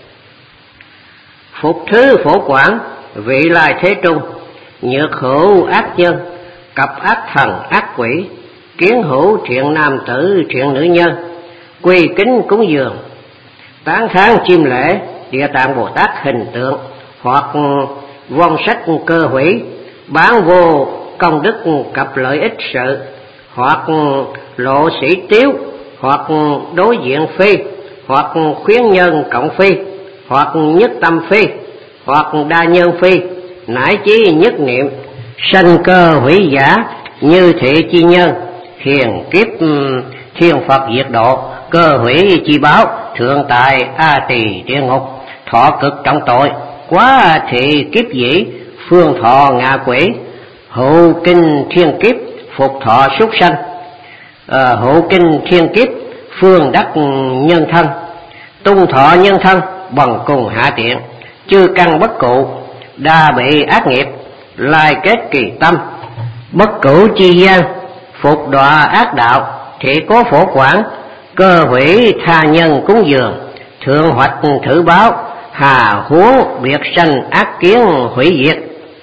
Phục thứ phổ quản, vị lai thế trung, nhược hữu ác nhân, cặp ác thần ác quỷ, kiến hữu thiện nam tử thiện nữ nhân, quy kính cúng dường, tán thán chiêm lễ Địa Tạng Bồ Tát hình tượng, hoặc vong sách cơ hủy, bán vô công đức cặp lợi ích sự, hoặc lộ sĩ tiếu, hoặc đối diện phi, hoặc khuyến nhân cộng phi, hoặc nhất tâm phi, hoặc đa nhân phi, nải chí nhất niệm, sanh cơ hủy giả, như thị chi nhân, hiền kiếp thiên Phật diệt độ, cơ hủy chi báo, thượng tại a tỳ địa ngục, thọ cực trọng tội, quá thị kiếp dĩ, phương thọ ngạ quỷ, hữu kinh thiên kiếp, phục thọ súc sanh, hữu kinh thiên kiếp, phương đắc nhân thân, tung thọ nhân thân, bằng cùng hạ tiện, chư căn bất cụ, đa bị ác nghiệp, lai kết kỳ tâm, bất cửu chi gian, phục đọa ác đạo, thị cố phổ quản, cơ hủy tha nhân cúng dường, thượng hoạch thử báo, hà huống biệt sanh ác kiến hủy diệt.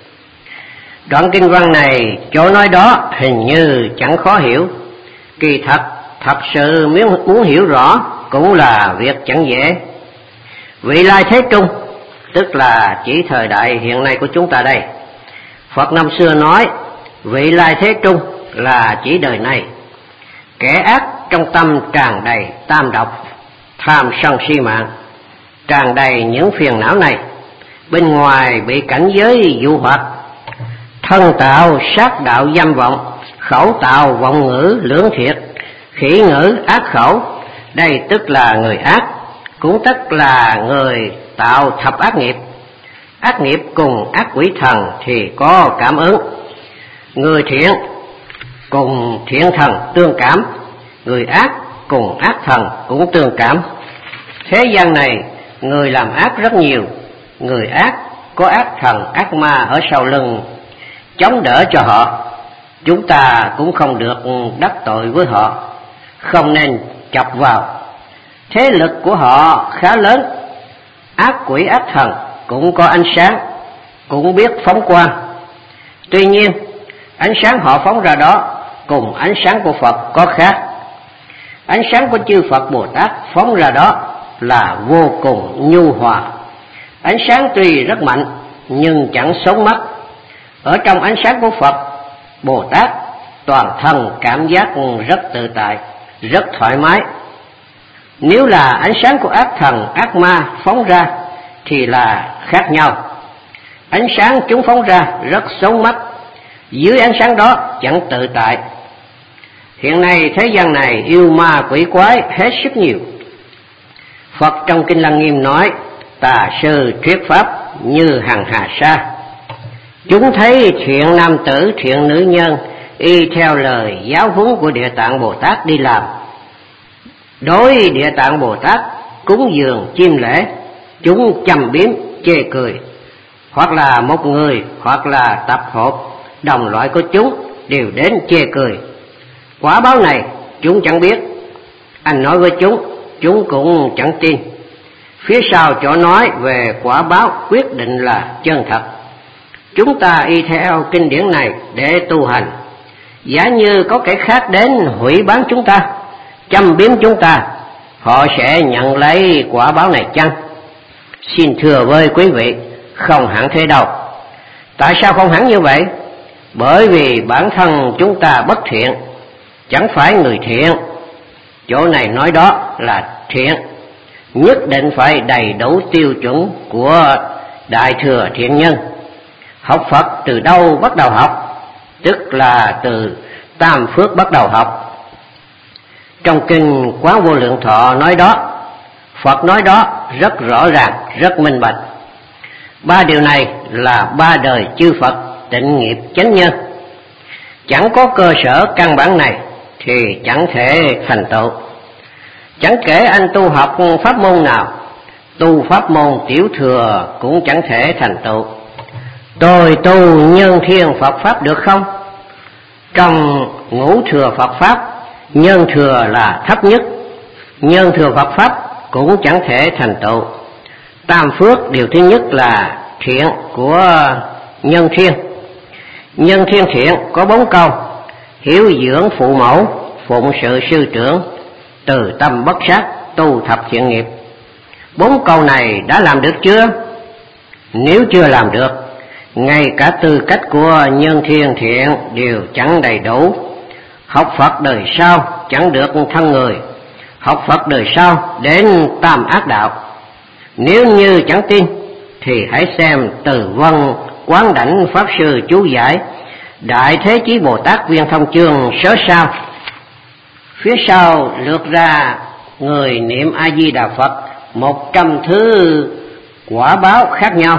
Đoạn kinh văn này chỗ nói đó hình như chẳng khó hiểu, kỳ thật sự muốn hiểu rõ cũng là việc chẳng dễ. Vị lai thế trung tức là chỉ thời đại hiện nay của chúng ta đây. Phật năm xưa nói vị lai thế trung là chỉ đời này. Kẻ ác trong tâm tràn đầy tam độc, tham sân si mạng, tràn đầy những phiền não này. Bên ngoài bị cảnh giới dụ hoặc, thân tạo sát đạo dâm vọng, khẩu tạo vọng ngữ lưỡng thiệt, khỉ ngữ ác khẩu. Đây tức là người ác, cũng tức là người tạo thập ác nghiệp. Ác nghiệp cùng ác quỷ thần thì có cảm ứng. Người thiện cùng thiện thần tương cảm, người ác cùng ác thần cũng tương cảm. Thế gian này người làm ác rất nhiều, người ác có ác thần ác ma ở sau lưng chống đỡ cho họ. Chúng ta cũng không được đắc tội với họ, không nên chọc vào. Thế lực của họ khá lớn, ác quỷ ác thần cũng có ánh sáng, cũng biết phóng quang. Tuy nhiên ánh sáng họ phóng ra đó cùng ánh sáng của Phật có khác. Ánh sáng của chư Phật Bồ Tát phóng ra đó là vô cùng nhu hòa. Ánh sáng tuy rất mạnh nhưng chẳng sống mắt. Ở trong ánh sáng của Phật Bồ Tát, toàn thân cảm giác rất tự tại, rất thoải mái. Nếu là ánh sáng của ác thần ác ma phóng ra thì là khác nhau. Ánh sáng chúng phóng ra rất sống mắt, dưới ánh sáng đó chẳng tự tại. Hiện nay thế gian này yêu ma quỷ quái hết sức nhiều. Phật trong Kinh Lăng Nghiêm nói tà sư thuyết pháp như hằng hà sa. Chúng thấy thiện nam tử thiện nữ nhân y theo lời giáo huấn của Địa Tạng Bồ Tát đi làm. Đối Địa Tạng Bồ Tát cúng dường chiêm lễ, chúng châm biếm chê cười. Hoặc là một người hoặc là tập hợp đồng loại của chúng đều đến chê cười. Quả báo này chúng chẳng biết, anh nói với chúng cũng chẳng tin. Phía sau chỗ nói về quả báo quyết định là chân thật. Chúng ta y theo kinh điển này để tu hành. Giả như có kẻ khác đến hủy bán chúng ta, châm biếm chúng ta, họ sẽ nhận lấy quả báo này chăng? Xin thưa với quý vị, không hẳn thế đâu. Tại sao không hẳn như vậy? Bởi vì bản thân chúng ta bất thiện, chẳng phải người thiện. Chỗ này nói đó là thiện, nhất định phải đầy đủ tiêu chuẩn của Đại Thừa Thiện Nhân. Học Phật từ đâu bắt đầu học? Tức là từ Tam Phước bắt đầu học. Trong Kinh Quán Vô Lượng Thọ nói đó, Phật nói đó rất rõ ràng, rất minh bạch. Ba điều này là ba đời chư Phật tịnh nghiệp chánh nhân. Chẳng có cơ sở căn bản này thì chẳng thể thành tựu. Chẳng kể anh tu học pháp môn nào, tu pháp môn tiểu thừa cũng chẳng thể thành tựu. Tôi tu nhân thiên Phật Pháp được không? Trong ngũ thừa Phật Pháp, nhân thừa là thấp nhất. Nhân thừa Phật Pháp cũng chẳng thể thành tựu. Tam phước điều thứ nhất là thiện của nhân thiên. Nhân thiên thiện có 4 câu: hiếu dưỡng phụ mẫu, phụng sự sư trưởng, từ tâm bất sát, tu thập thiện nghiệp. 4 câu này đã làm được chưa? Nếu chưa làm được, ngay cả tư cách của nhân thiên thiện đều chẳng đầy đủ. Học Phật đời sau chẳng được thân người, học Phật đời sau đến tam ác đạo. Nếu như chẳng tin thì hãy xem từ Vân Quán Đảnh Pháp Sư chú giải Đại Thế Chí Bồ Tát Viên Thông chương sớ sao. Phía sau lược ra người niệm A Di Đà Phật 100 thứ quả báo khác nhau.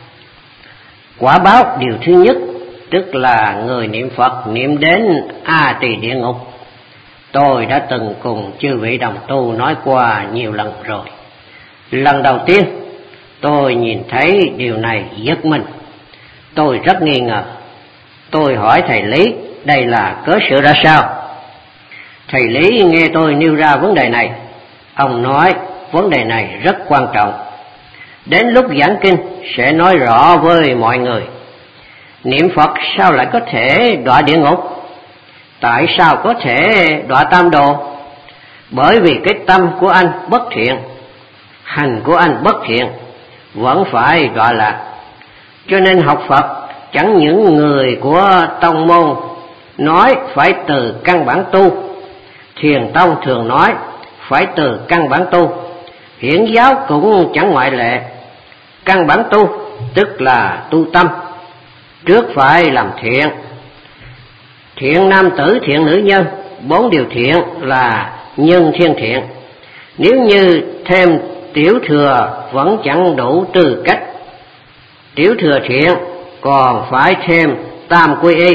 Quả báo điều thứ nhất tức là người niệm Phật niệm đến A Tỳ địa ngục. Tôi đã từng cùng chư vị đồng tu nói qua nhiều lần rồi. Lần đầu tiên tôi nhìn thấy điều này giật mình. Tôi rất nghi ngờ. Tôi hỏi thầy Lý đây là cớ sự ra sao. Thầy Lý nghe tôi nêu ra vấn đề này. Ông nói vấn đề này rất quan trọng. Đến lúc giảng kinh sẽ nói rõ với mọi người. Niệm Phật sao lại có thể đọa địa ngục? Tại sao có thể đọa tam đồ? Bởi vì cái tâm của anh bất thiện, hành của anh bất thiện, vẫn phải đọa lạc. Cho nên học Phật chẳng những người của tông môn nói phải từ căn bản tu, Thiền tông thường nói phải từ căn bản tu, Hiển giáo cũng chẳng ngoại lệ. Căn bản tu tức là tu tâm. Trước phải làm thiện, thiện nam tử, thiện nữ nhân, 4 điều thiện là nhân thiên thiện. Nếu như thêm tiểu thừa vẫn chẳng đủ tư cách. Tiểu thừa thiện còn phải thêm tam quy y.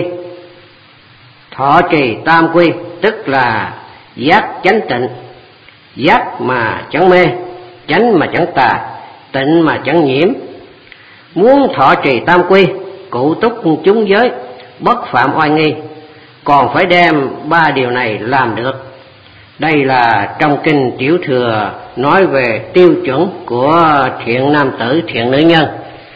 Thọ trì tam quy tức là giác chánh tịnh, giác mà chẳng mê, chánh mà chẳng tà, tịnh mà chẳng nhiễm. Muốn thọ trì tam quy, cụ túc chúng giới, bất phạm oai nghi, còn phải đem 3 điều này làm được. Đây là trong kinh tiểu thừa nói về tiêu chuẩn của thiện nam tử, thiện nữ nhân.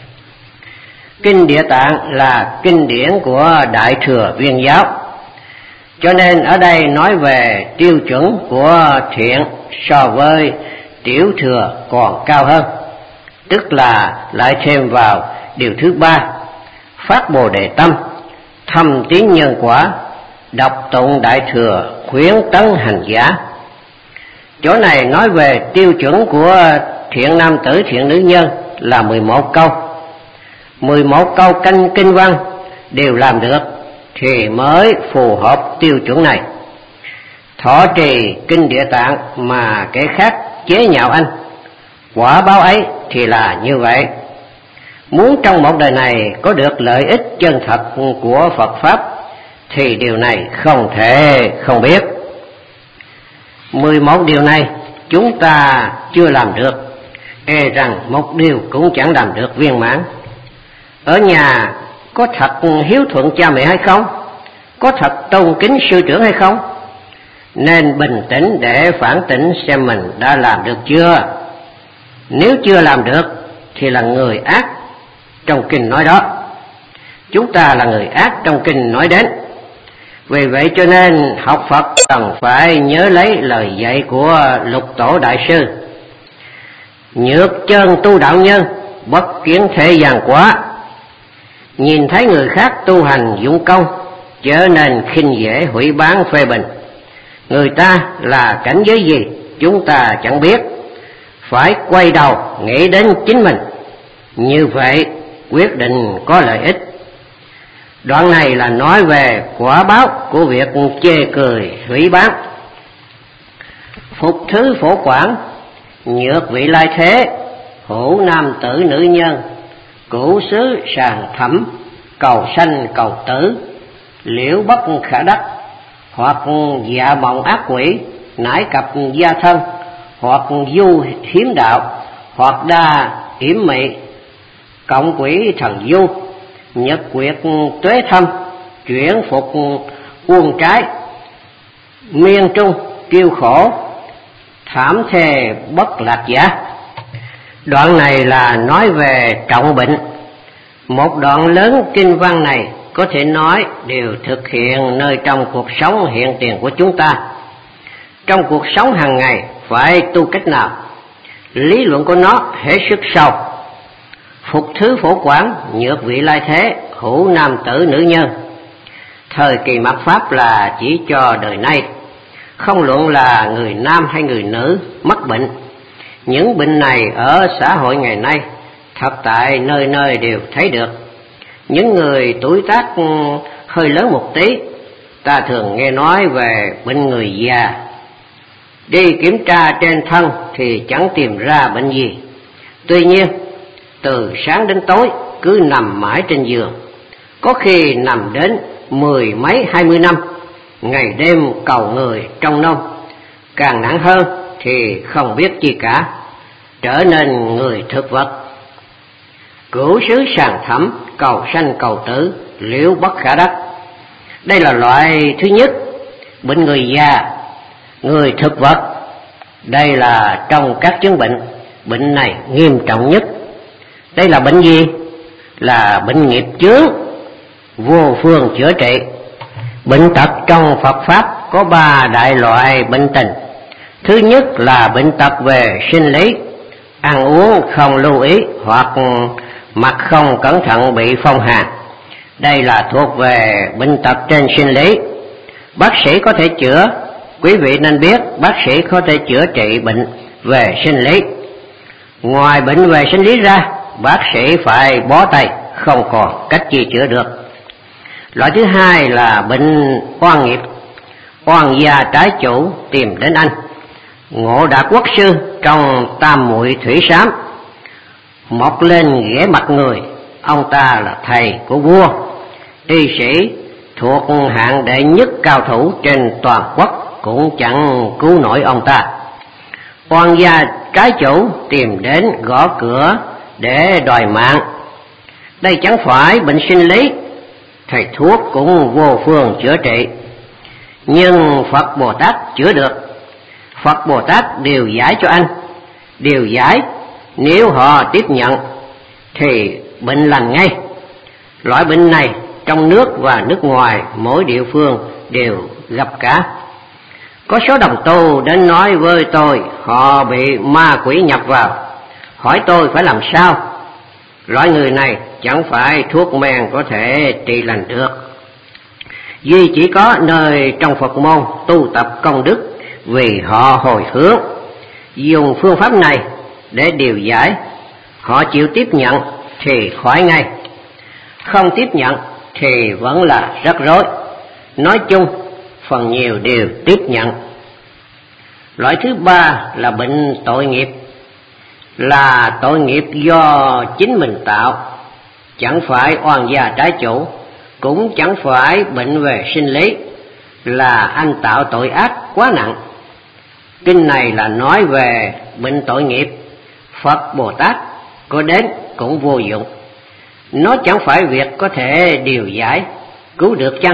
Kinh Địa Tạng là kinh điển của Đại Thừa Viên giáo. Cho nên ở đây nói về tiêu chuẩn của thiện so với tiểu thừa còn cao hơn. Tức là lại thêm vào điều thứ 3, phát Bồ Đề tâm, thâm tín nhân quả, đọc tụng Đại Thừa, khuyến tấn hành giả. Chỗ này nói về tiêu chuẩn của thiện nam tử, thiện nữ nhân là 11 câu. 11 câu kinh văn đều làm được thì mới phù hợp tiêu chuẩn này. Thọ trì kinh Địa Tạng mà kẻ khác chế nhạo anh, quả báo ấy thì là như vậy. Muốn trong một đời này có được lợi ích chân thật của Phật Pháp thì điều này không thể không biết. 11 điều này chúng ta chưa làm được, e rằng một điều cũng chẳng làm được viên mãn. Ở nhà có thật hiếu thuận cha mẹ hay không? Có thật tôn kính sư trưởng hay không? Nên bình tĩnh để phản tỉnh xem mình đã làm được chưa. Nếu chưa làm được thì là người ác trong kinh nói đó. Chúng ta là người ác trong kinh nói đến. Vì vậy cho nên học Phật cần phải nhớ lấy lời dạy của Lục Tổ Đại Sư. Nhược chân tu đạo nhân, bất kiến thế gian quá. Nhìn thấy người khác tu hành dụng công, trở nên khinh dễ hủy bán phê bình. Người ta là cảnh giới gì chúng ta chẳng biết, phải quay đầu nghĩ đến chính mình. Như vậy quyết định có lợi ích. Đoạn này là nói về quả báo của việc chê cười hủy bán. Phục thứ phổ quản, nhược vị lai thế, hữu nam tử nữ nhân, cửu xứ sàng thẩm, cầu sanh cầu tử, liễu bất khả đắc, hoặc dạ mộng ác quỷ, nãi cặp gia thân, hoặc du hiếm đạo, hoặc đa yểm mị, cộng quỷ thần du, nhật quyệt tuế thâm, chuyển phục uông trái, miên trung kiêu khổ, thảm thề bất lạc giả. Đoạn này là nói về trọng bệnh. Một đoạn lớn kinh văn này có thể nói đều thực hiện nơi trong cuộc sống hiện tiền của chúng ta. Trong cuộc sống hàng ngày phải tu cách nào? Lý luận của nó hết sức sâu. Phục thứ phổ quán, nhược vị lai thế, hữu nam tử nữ nhân. Thời kỳ mạt Pháp là chỉ cho đời nay, không luận là người nam hay người nữ mắc bệnh. Những bệnh này ở xã hội ngày nay thật tại nơi nơi đều thấy được. Những người tuổi tác hơi lớn một tí, ta thường nghe nói về bệnh người già. Đi kiểm tra trên thân thì chẳng tìm ra bệnh gì. Tuy nhiên, từ sáng đến tối cứ nằm mãi trên giường, có khi nằm đến 10 mấy 20 năm, ngày đêm cầu người trong nôm. Càng nặng hơn thì không biết chi cả, trở nên người thực vật. Cửu xứ sàng thẩm, cầu sanh cầu tử, liễu bất khả đắc. Đây là loại thứ nhất, bệnh người già, người thực vật. Đây là trong các chứng bệnh, bệnh này nghiêm trọng nhất. Đây là bệnh gì? Là bệnh nghiệp chướng, vô phương chữa trị. Bệnh tật trong Phật Pháp có 3 đại loại bệnh tình. Thứ nhất là bệnh tật về sinh lý, ăn uống không lưu ý hoặc mặc không cẩn thận bị phong hàn. Đây là thuộc về bệnh tật trên sinh lý. Bác sĩ có thể chữa, quý vị nên biết bác sĩ có thể chữa trị bệnh về sinh lý. Ngoài bệnh về sinh lý ra, bác sĩ phải bó tay, không còn cách gì chữa được. Loại thứ hai là bệnh oan nghiệp, oan gia trái chủ tìm đến anh. Ngộ Đạt Quốc sư trong Tam Muội Thủy Sám mọc lên ghé mặt người. Ông ta là thầy của vua, y sĩ thuộc hạng đệ nhất cao thủ trên toàn quốc, cũng chẳng cứu nổi ông ta. Oan gia trái chủ tìm đến gõ cửa để đòi mạng. Đây chẳng phải bệnh sinh lý, thầy thuốc cũng vô phương chữa trị. Nhưng Phật Bồ Tát chữa được. Phật Bồ Tát điều giải cho anh. Điều giải nếu họ tiếp nhận thì bệnh lành ngay. Loại bệnh này trong nước và nước ngoài mỗi địa phương đều gặp cả. Có số đồng tu đến nói với tôi họ bị ma quỷ nhập vào, hỏi tôi phải làm sao. Loại người này chẳng phải thuốc men có thể trị lành được. Duy chỉ có nơi trong Phật môn tu tập công đức, vì họ hồi hướng, dùng phương pháp này để điều giải. Họ chịu tiếp nhận thì khỏi ngay, không tiếp nhận thì vẫn là rắc rối. Nói chung, phần nhiều đều tiếp nhận. Loại thứ ba là bệnh tội nghiệp, là tội nghiệp do chính mình tạo, chẳng phải oan gia trái chủ, cũng chẳng phải bệnh về sinh lý, là anh tạo tội ác quá nặng. Kinh này là nói về bệnh tội nghiệp. Phật Bồ Tát có đến cũng vô dụng. Nó chẳng phải việc có thể điều giải, cứu được chăng?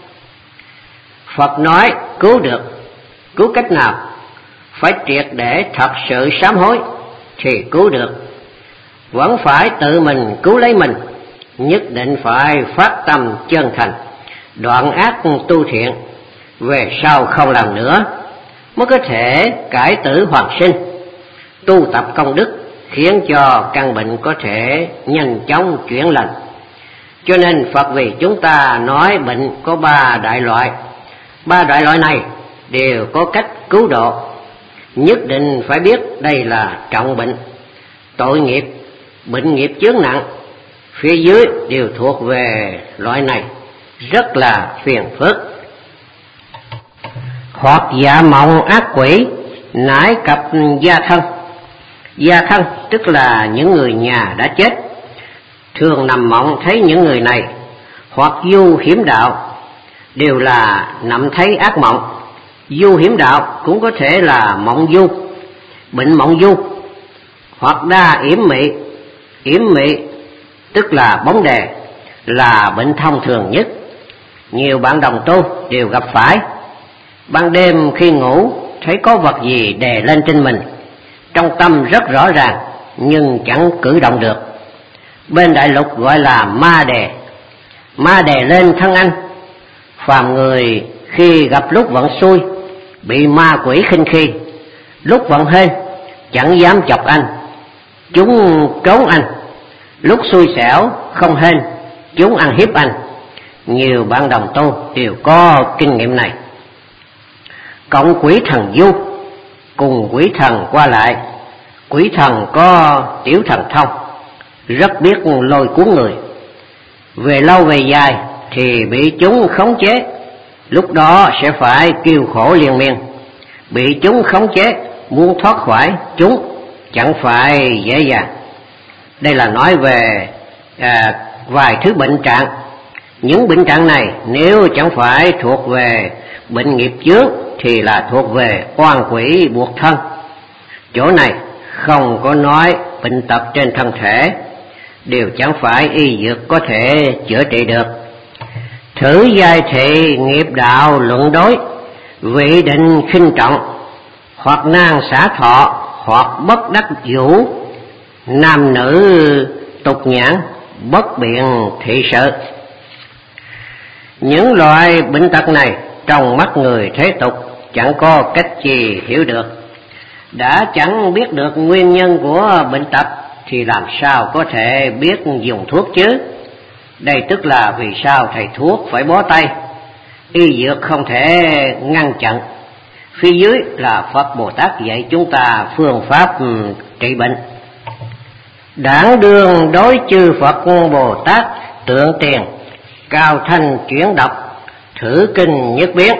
Phật nói cứu được, cứu cách nào? Phải triệt để thật sự sám hối thì cứu được. Vẫn phải tự mình cứu lấy mình, nhất định phải phát tâm chân thành, đoạn ác tu thiện, về sau không làm nữa, mới có thể cải tử hoàn sinh. Tu tập công đức khiến cho căn bệnh có thể nhanh chóng chuyển lành. Cho nên Phật vì chúng ta nói bệnh có 3 đại loại. 3 đại loại này đều có cách cứu độ. Nhất định phải biết đây là trọng bệnh, tội nghiệp, bệnh nghiệp chướng nặng. Phía dưới đều thuộc về loại này, rất là phiền phức. Hoặc dạ mộng ác quỷ, nãi cặp gia thân. Gia thân tức là những người nhà đã chết. Thường nằm mộng thấy những người này hoặc du hiểm đạo đều là nằm thấy ác mộng. Du hiểm đạo cũng có thể là mộng du, bệnh mộng du, hoặc đa yểm mị. Yểm mị tức là bóng đè, là bệnh thông thường nhất, nhiều bạn đồng tu đều gặp phải. Ban đêm khi ngủ thấy có vật gì đè lên trên mình, trong tâm rất rõ ràng nhưng chẳng cử động được. Bên đại lục gọi là ma đè. Ma đè lên thân anh. Phàm người khi gặp lúc vận xui bị ma quỷ khinh khi, lúc vận hên chẳng dám chọc anh, chúng trốn anh. Lúc xui xẻo không hên, chúng ăn hiếp anh. Nhiều bạn đồng tu đều có kinh nghiệm này. Cộng quỷ thần du, cùng quỷ thần qua lại. Quỷ thần có tiểu thần thông, rất biết lôi cuốn người. Về lâu về dài thì bị chúng khống chế, lúc đó sẽ phải kêu khổ liên miên. Bị chúng khống chế, muốn thoát khỏi chúng chẳng phải dễ dàng. Đây là nói về vài thứ bệnh trạng. Những bệnh trạng này nếu chẳng phải thuộc về bệnh nghiệp chướng thì là thuộc về oan quỷ buộc thân. Chỗ này không có nói bệnh tật trên thân thể, đều chẳng phải y dược có thể chữa trị được. Thử giai thị nghiệp đạo luận đối, vị định khinh trọng, hoặc nan xả thọ, hoặc bất đắc vũ, nam nữ tục nhãn, bất biện thị sự. Những loại bệnh tật này trong mắt người thế tục chẳng có cách gì hiểu được. Đã chẳng biết được nguyên nhân của bệnh tật thì làm sao có thể biết dùng thuốc chứ? Đây tức là vì sao thầy thuốc phải bó tay. Y dược không thể ngăn chặn. Phía dưới là Phật Bồ Tát dạy chúng ta phương pháp trị bệnh. Đảng đương đối chư Phật Bồ Tát tượng tiền, cao thanh chuyển đọc, thử kinh nhất biến.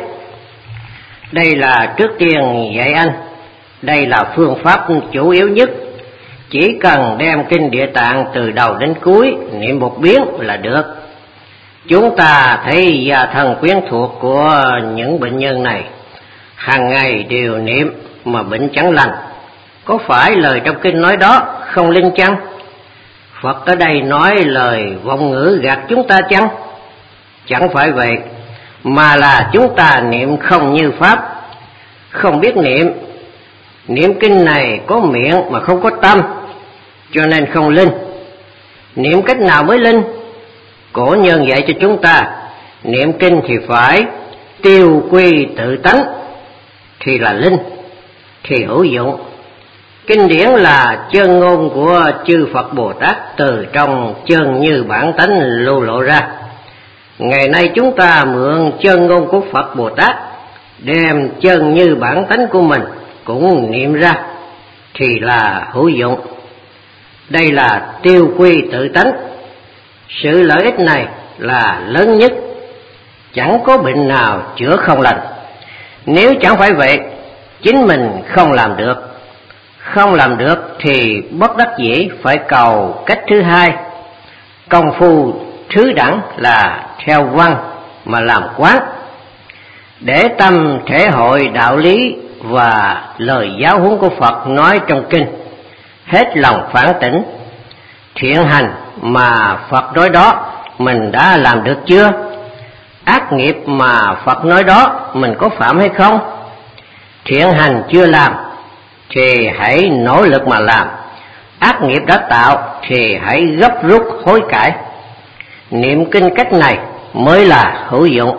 Đây là trước tiên dạy anh. Đây là phương pháp chủ yếu nhất. Chỉ cần đem kinh Địa Tạng từ đầu đến cuối niệm một biến là được. Chúng ta thấy gia thần quyến thuộc của những bệnh nhân này hàng ngày đều niệm mà bệnh chẳng lành. Có phải lời trong kinh nói đó không linh chăng? Phật ở đây nói lời vọng ngữ gạt chúng ta chăng? Chẳng phải vậy, mà là chúng ta niệm không như pháp, không biết niệm. Niệm kinh này có miệng mà không có tâm, cho nên không linh. Niệm cách nào mới linh? Cổ nhân dạy cho chúng ta, niệm kinh thì phải tiêu quy tự tánh, thì là linh, thì hữu dụng. Kinh điển là chân ngôn của chư Phật Bồ Tát từ trong chân như bản tánh lưu lộ ra. Ngày nay chúng ta mượn chân ngôn của Phật Bồ Tát, đem chân như bản tánh của mình cũng niệm ra, thì là hữu dụng. Đây là tiêu quy tự tánh. Sự lợi ích này là lớn nhất. Chẳng có bệnh nào chữa không lành. Nếu chẳng phải vậy, chính mình không làm được. Không làm được thì bất đắc dĩ phải cầu cách thứ hai. Công phu thứ đẳng là theo văn mà làm quán, để tâm thể hội đạo lý và lời giáo huấn của Phật nói trong kinh, hết lòng phản tỉnh, thiện hành mà Phật nói đó mình đã làm được chưa? Ác nghiệp mà Phật nói đó mình có phạm hay không? Thiện hành chưa làm thì hãy nỗ lực mà làm. Ác nghiệp đã tạo thì hãy gấp rút hối cải. Niệm kinh cách này mới là hữu dụng.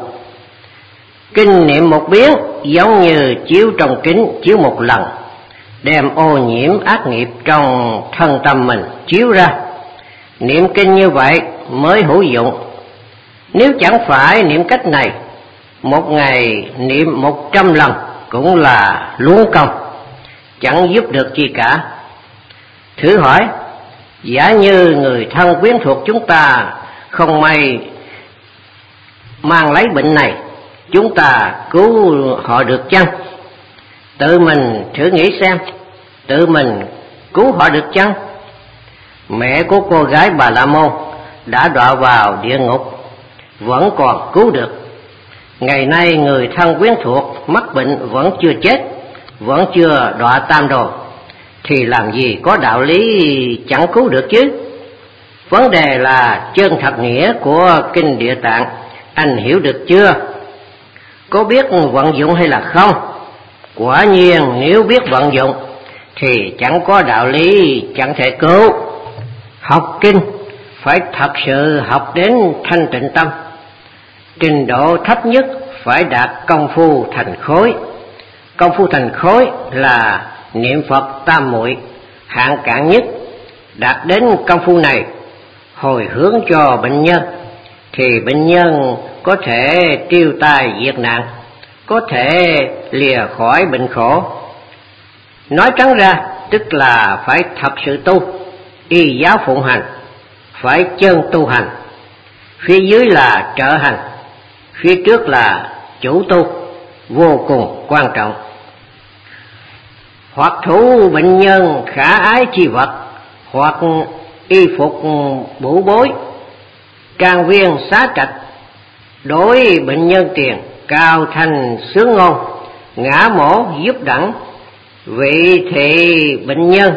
Kinh niệm một biến giống như chiếu trong kính chiếu một lần, đem ô nhiễm ác nghiệp trong thân tâm mình chiếu ra. Niệm kinh như vậy mới hữu dụng. Nếu chẳng phải niệm cách này, một ngày niệm 100 lần cũng là luống công, chẳng giúp được gì cả. Thử hỏi, giả như người thân quyến thuộc chúng ta không may mang lấy bệnh này, chúng ta cứu họ được chăng? Tự mình thử nghĩ xem, tự mình cứu họ được chăng? Mẹ của cô gái Bà La Môn đã đọa vào địa ngục, vẫn còn cứu được. Ngày nay người thân quyến thuộc mắc bệnh vẫn chưa chết, vẫn chưa đọa tam đồ, thì làm gì có đạo lý chẳng cứu được chứ. Vấn đề là chân thật nghĩa của Kinh Địa Tạng anh hiểu được chưa? Có biết vận dụng hay là không? Quả nhiên nếu biết vận dụng thì chẳng có đạo lý chẳng thể cứu. Học kinh phải thật sự học đến thanh tịnh tâm. Trình độ thấp nhất phải đạt công phu thành khối. Công phu thành khối là niệm Phật tam muội, hạng cạn nhất. Đạt đến công phu này, hồi hướng cho bệnh nhân, thì bệnh nhân có thể tiêu tai diệt nạn, có thể lìa khỏi bệnh khổ. Nói trắng ra, tức là phải thật sự tu, y giáo phụng hành, phải chân tu hành. Phía dưới là trợ hành, phía trước là chủ tu, vô cùng quan trọng. Hoặc thủ bệnh nhân khả ái chi vật, hoặc y phục bủ bối, trang viên xá trạch, đối bệnh nhân tiền cao thành sướng ngôn, ngã mổ giúp đẳng. Vị thị bệnh nhân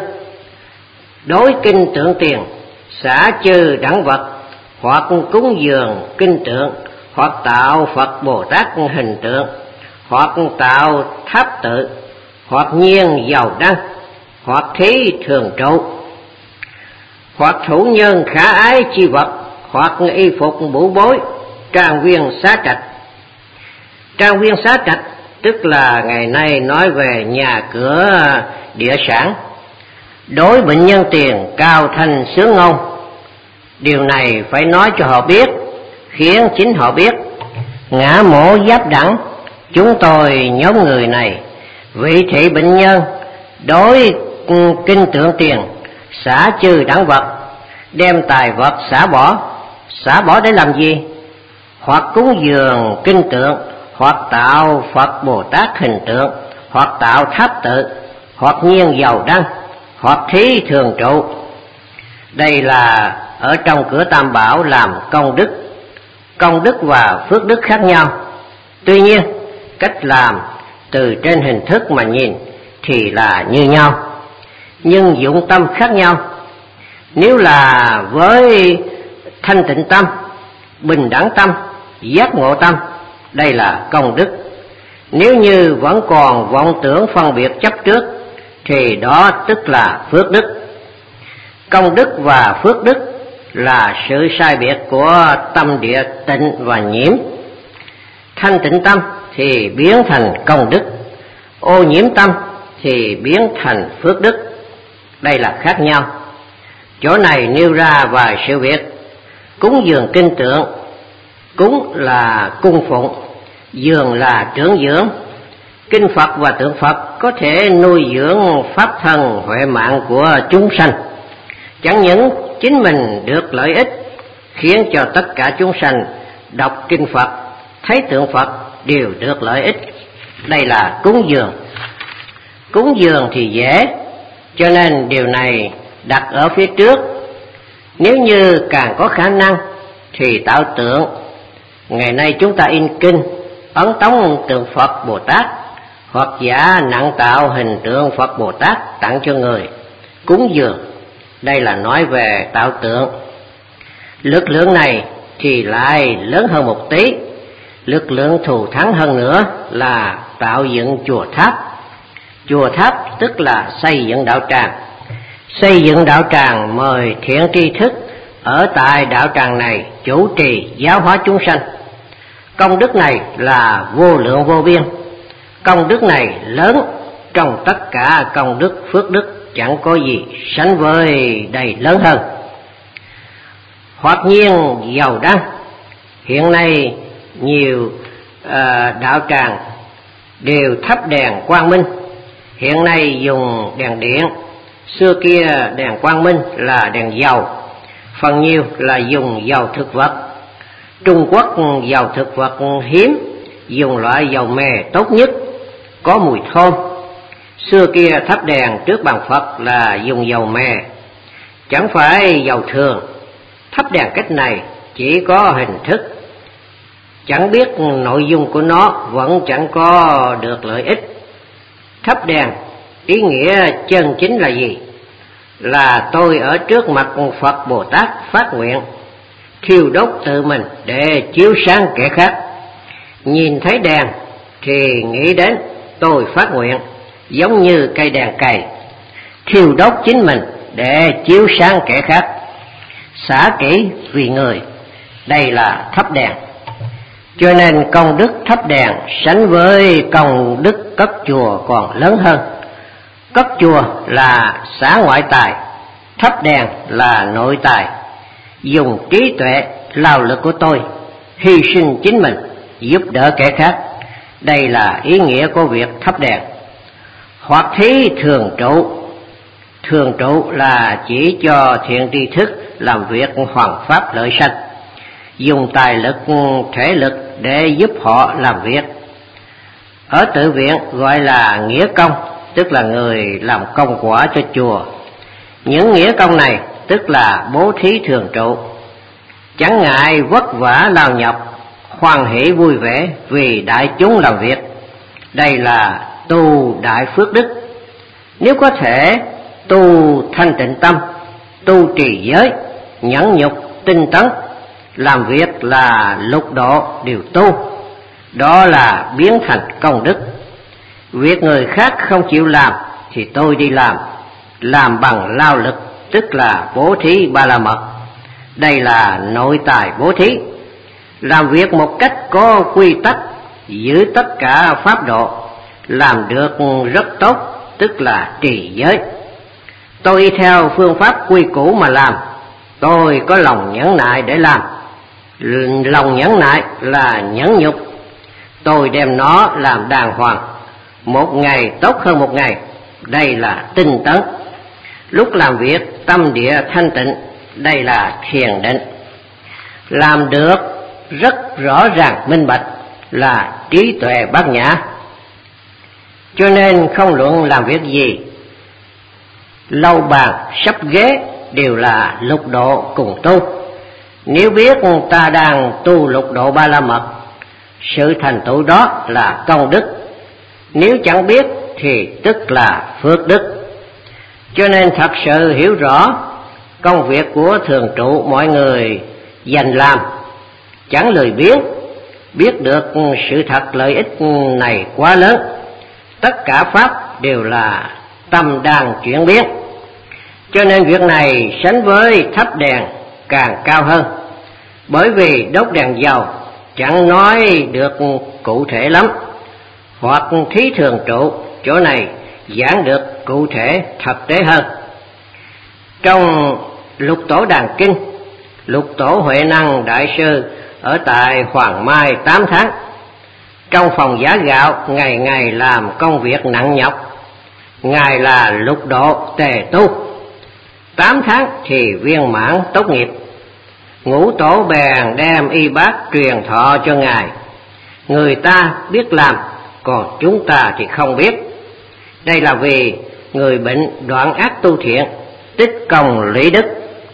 đối kinh tượng tiền, xả trừ đẳng vật, hoặc cúng dường kinh tượng, hoặc tạo Phật Bồ Tát hình tượng, hoặc tạo tháp tự, hoặc nhiên dầu đăng, hoặc thí thường trụ, hoặc thủ nhân khả ái chi vật, hoặc y phục bủ bối, trang viên xá trạch. Trang viên xá trạch tức là ngày nay nói về nhà cửa địa sản. Đối bệnh nhân tiền cao thanh sướng ngôn, điều này phải nói cho họ biết, khiến chính họ biết. Ngã mổ giáp đẳng, chúng tôi nhóm người này, vị thị bệnh nhân đối kinh tượng tiền, xả trừ đẳng vật, đem tài vật xả bỏ để làm gì? Hoặc cúng dường kinh tượng, hoặc tạo Phật Bồ Tát hình tượng, hoặc tạo tháp tự, hoặc nhiên dầu đăng, hoặc thí thường trụ. Đây là ở trong cửa Tam Bảo làm công đức. Công đức và phước đức khác nhau. Tuy nhiên, cách làm từ trên hình thức mà nhìn thì là như nhau, nhưng dụng tâm khác nhau. Nếu là với thanh tịnh tâm, bình đẳng tâm, giác ngộ tâm, đây là công đức. Nếu như vẫn còn vọng tưởng phân biệt chấp trước, thì đó tức là phước đức. Công đức và phước đức là sự sai biệt của tâm địa tịnh và nhiễm. Thanh tịnh tâm thì biến thành công đức, ô nhiễm tâm thì biến thành phước đức. Đây là khác nhau. Chỗ này nêu ra vài sự việc. Cúng dường kinh tượng, cúng là cung phụng, dường là trưởng dưỡng. Kinh Phật và tượng Phật có thể nuôi dưỡng pháp thân huệ mạng của chúng sanh. Chẳng những chính mình được lợi ích, khiến cho tất cả chúng sanh đọc kinh Phật, thấy tượng Phật đều được lợi ích. Đây là cúng dường. Cúng dường thì dễ, cho nên điều này đặt ở phía trước. Nếu như càng có khả năng thì tạo tượng. Ngày nay chúng ta in kinh, ấn tống tượng Phật Bồ Tát, hoặc giả nặng tạo hình tượng Phật Bồ Tát tặng cho người. Cúng dường, đây là nói về tạo tượng. Lực lượng này thì lại lớn hơn một tí. Lực lượng thù thắng hơn nữa là tạo dựng chùa tháp. Chùa tháp tức là xây dựng đạo tràng. Xây dựng đạo tràng mời thiện tri thức ở tại đạo tràng này chủ trì giáo hóa chúng sanh. Công đức này là vô lượng vô biên. Công đức này lớn trong tất cả công đức phước đức, chẳng có gì sánh với đầy lớn hơn. Hoặc nhiên dầu đăng. Hiện nay nhiều đạo tràng đều thắp đèn quang minh. Hiện nay dùng đèn điện, xưa kia đèn quang minh là đèn dầu, phần nhiều là dùng dầu thực vật. Trung Quốc dầu thực vật hiếm, dùng loại dầu mè tốt nhất, có mùi thơm. Xưa kia thắp đèn trước bàn Phật là dùng dầu mè, chẳng phải dầu thường. Thắp đèn cách này chỉ có hình thức, chẳng biết nội dung của nó vẫn chẳng có được lợi ích. Thắp đèn, ý nghĩa chân chính là gì? Là tôi ở trước mặt Phật Bồ Tát phát nguyện thiêu đốt tự mình để chiếu sáng kẻ khác. Nhìn thấy đèn thì nghĩ đến tôi phát nguyện, giống như cây đèn cày, thiêu đốt chính mình để chiếu sáng kẻ khác, xả kỹ vì người. Đây là thắp đèn. Cho nên công đức thắp đèn sánh với công đức cất chùa còn lớn hơn. Cất chùa là xả ngoại tài, thắp đèn là nội tài. Dùng trí tuệ, lao lực của tôi, hy sinh chính mình, giúp đỡ kẻ khác. Đây là ý nghĩa của việc thắp đèn. Hoặc thí thường trụ. Thường trụ là chỉ cho thiện tri thức làm việc hoằng pháp lợi sanh, dùng tài lực, thể lực để giúp họ làm việc. Ở tự viện gọi là nghĩa công, tức là người làm công quả cho chùa. Những nghĩa công này tức là bố thí thường trụ, chẳng ngại vất vả lao nhọc, hoan hỷ vui vẻ vì đại chúng làm việc. Đây là tu đại phước đức. Nếu có thể tu thanh tịnh tâm, tu trì giới, nhẫn nhục, tinh tấn, làm việc là lục độ đều tu, đó là biến thành công đức. Việc người khác không chịu làm thì tôi đi làm bằng lao lực, tức là bố thí ba la mật. Đây là nội tài bố thí. Làm việc một cách có quy tắc, giữ tất cả pháp độ, làm được rất tốt, tức là trì giới. Tôi y theo phương pháp quy củ mà làm. Tôi có lòng nhẫn nại để làm. Lòng nhẫn nại là nhẫn nhục. Tôi đem nó làm đàng hoàng, một ngày tốt hơn một ngày. Đây là tinh tấn. Lúc làm việc tâm địa thanh tịnh, đây là thiền định. Làm được rất rõ ràng minh bạch là trí tuệ bát nhã. Cho nên không luận làm việc gì, lâu bàn sắp ghế đều là lục độ cùng tu. Nếu biết ta đang tu lục độ ba la mật, sự thành tựu đó là công đức. Nếu chẳng biết thì tức là phước đức. Cho nên thật sự hiểu rõ công việc của thường trụ mọi người dành làm, chẳng lười biếng, biết được sự thật lợi ích này quá lớn. Tất cả pháp đều là tâm đang chuyển biến. Cho nên việc này sánh với thắp đèn càng cao hơn. Bởi vì đốt đèn dầu chẳng nói được cụ thể lắm, hoặc thí thường trụ chỗ này giảng được cụ thể thực tế hơn. Trong Lục Tổ Đàn Kinh, Lục Tổ Huệ Năng Đại Sư ở tại Hoàng Mai 8 tháng, trong phòng giã gạo ngày ngày làm công việc nặng nhọc. Ngài là lục độ tề tu, 8 tháng thì viên mãn tốt nghiệp. Ngũ tổ bèn đem y bát truyền thọ cho Ngài. Người ta biết làm, còn chúng ta thì không biết. Đây là vì người bệnh đoạn ác tu thiện, tích công lũy đức.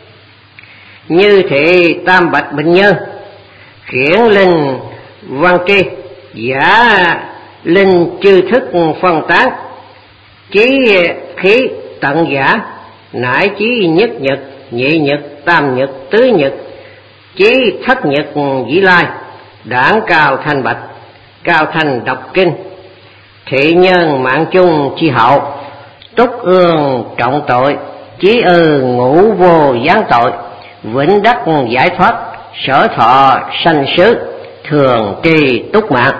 Như thị tam bạch bệnh nhân, khiển linh văn tri, giả linh chư thức phân tán, chí khí tận giả, nải chí nhất nhật, nhị nhật, tam nhật, tứ nhật, chí thất nhật dĩ lai, đảng cao thanh bạch, cao thanh đọc kinh, thị nhân mạng chung chi hậu, túc ương trọng tội, chí ư ngũ vô gián tội, vĩnh đắc giải thoát, sở thọ sanh xứ, thường trì túc mạng.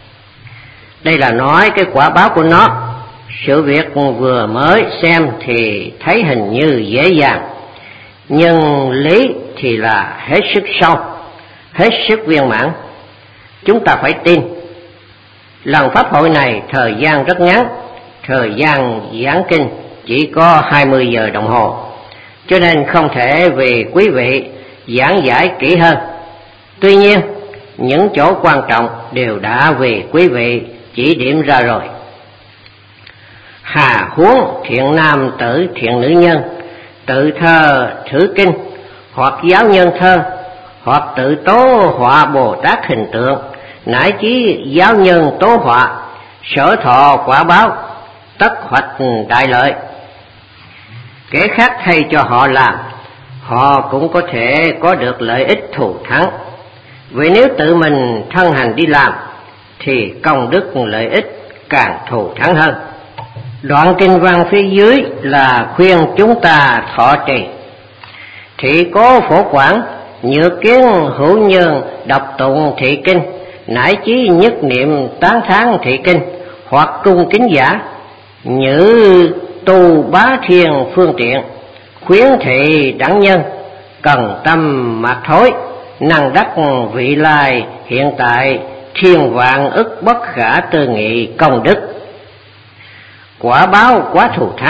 Đây là nói cái quả báo của nó. Sự việc vừa mới xem thì thấy hình như dễ dàng, nhưng lý thì là hết sức sâu, hết sức viên mãn. Chúng ta phải tin. Lần pháp hội này thời gian rất ngắn, thời gian giảng kinh chỉ có 20 giờ đồng hồ, cho nên không thể vì quý vị giảng giải kỹ hơn. Tuy nhiên, những chỗ quan trọng đều đã vì quý vị chỉ điểm ra rồi. Hà huống thiện nam tử thiện nữ nhân tự thơ thử kinh, hoặc giáo nhân thơ, hoặc tự tố họa Bồ Tát hình tượng, nải chí giáo nhân tố họa, sở thọ quả báo, tất hoạch đại lợi. Kẻ khác thay cho họ làm, họ cũng có thể có được lợi ích thù thắng. Vì nếu tự mình thân hành đi làm thì công đức lợi ích càng thù thắng hơn. Đoạn kinh văn phía dưới là khuyên chúng ta thọ trì. Thị cố phổ quảng, nhược kiến hữu nhân, đọc tụng thị kinh, nải chí nhất niệm tán thán thị kinh, hoặc cung kính giả, như tu bá thiên phương tiện, khuyến thị đẳng nhân, cần tâm mạc thối, năng đắc vị lai hiện tại, thiên vạn ức bất khả tư nghị công đức. Quả báo quá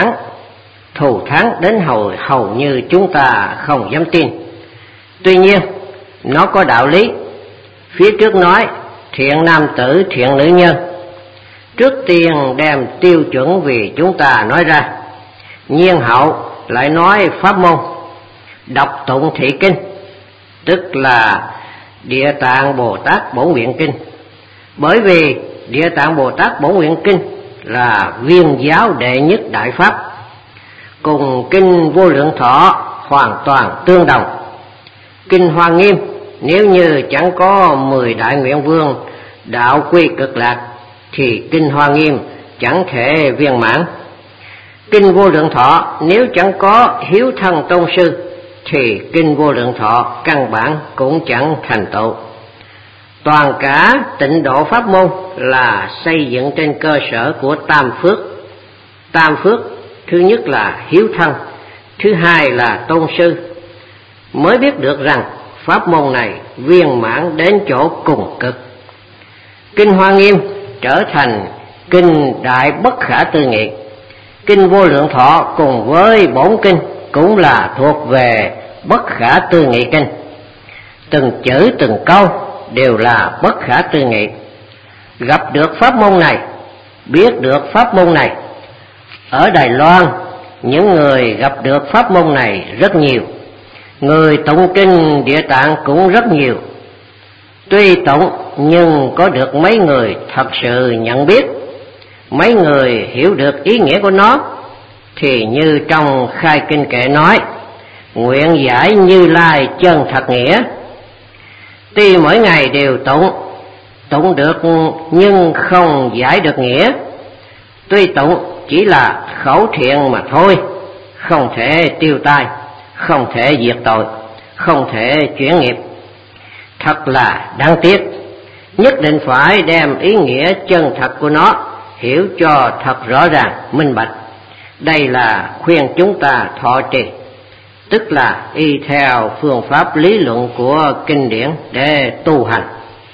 thù thắng đến hồi hầu như chúng ta không dám tin. Tuy nhiên nó có đạo lý. Phía trước nói thiện nam tử thiện nữ nhân, trước tiên đem tiêu chuẩn vì chúng ta nói ra, nhiên hậu lại nói pháp môn. Đọc tụng thị kinh tức là Địa Tạng Bồ Tát Bổn Nguyện Kinh, bởi vì Địa Tạng Bồ Tát Bổn Nguyện Kinh là viên giáo đệ nhất đại pháp, cùng kinh Vô Lượng Thọ hoàn toàn tương đồng. Kinh Hoa Nghiêm nếu như chẳng có 10 đại nguyện vương đạo quy cực lạc thì kinh Hoa Nghiêm chẳng thể viên mãn. Kinh Vô Lượng Thọ nếu chẳng có hiếu thân tôn sư thì kinh Vô Lượng Thọ căn bản cũng chẳng thành tựu. Toàn cả Tịnh Độ pháp môn là xây dựng trên cơ sở của tam phước. Tam phước thứ nhất là hiếu thân, thứ hai là tôn sư, mới biết được rằng pháp môn này viên mãn đến chỗ cùng cực. Kinh Hoa Nghiêm trở thành kinh đại bất khả tư nghị. Kinh Vô Lượng Thọ cùng với bổn kinh cũng là thuộc về bất khả tư nghị kinh. Từng chữ từng câu đều là bất khả tư nghị. Gặp được pháp môn này, biết được pháp môn này, ở Đài Loan những người gặp được pháp môn này rất nhiều. Người tụng kinh Địa Tạng cũng rất nhiều. Tuy tụng nhưng có được mấy người thật sự nhận biết, mấy người hiểu được ý nghĩa của nó, thì như trong khai kinh kệ nói, nguyện giải Như Lai chân thật nghĩa. Tuy mỗi ngày đều tụng được nhưng không giải được nghĩa. Tuy tụng chỉ là khẩu thiện mà thôi, không thể tiêu tai, không thể diệt tội, không thể chuyển nghiệp. Thật là đáng tiếc. Nhất định phải đem ý nghĩa chân thật của nó hiểu cho thật rõ ràng, minh bạch. Đây là khuyên chúng ta thọ trì, tức là y theo phương pháp lý luận của kinh điển để tu hành.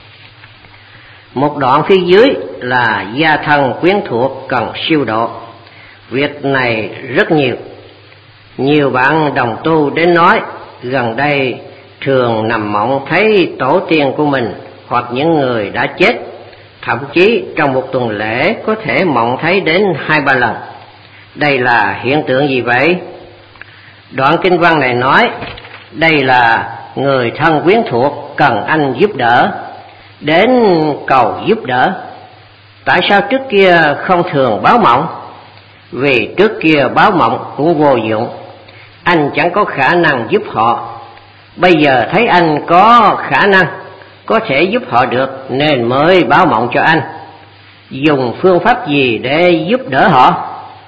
Một đoạn phía dưới là gia thân quyến thuộc cần siêu độ. Việc này rất nhiều. Nhiều bạn đồng tu đến nói gần đây thường nằm mộng thấy tổ tiên của mình hoặc những người đã chết, thậm chí trong một tuần lễ có thể mộng thấy đến 2-3 lần. Đây là hiện tượng gì vậy? Đoạn kinh văn này nói đây là người thân quyến thuộc cần anh giúp đỡ, đến cầu giúp đỡ. Tại sao trước kia không thường báo mộng? Vì trước kia báo mộng cũng vô dụng, anh chẳng có khả năng giúp họ. Bây giờ thấy anh có khả năng, có thể giúp họ được nên mới báo mộng cho anh. Dùng phương pháp gì để giúp đỡ họ?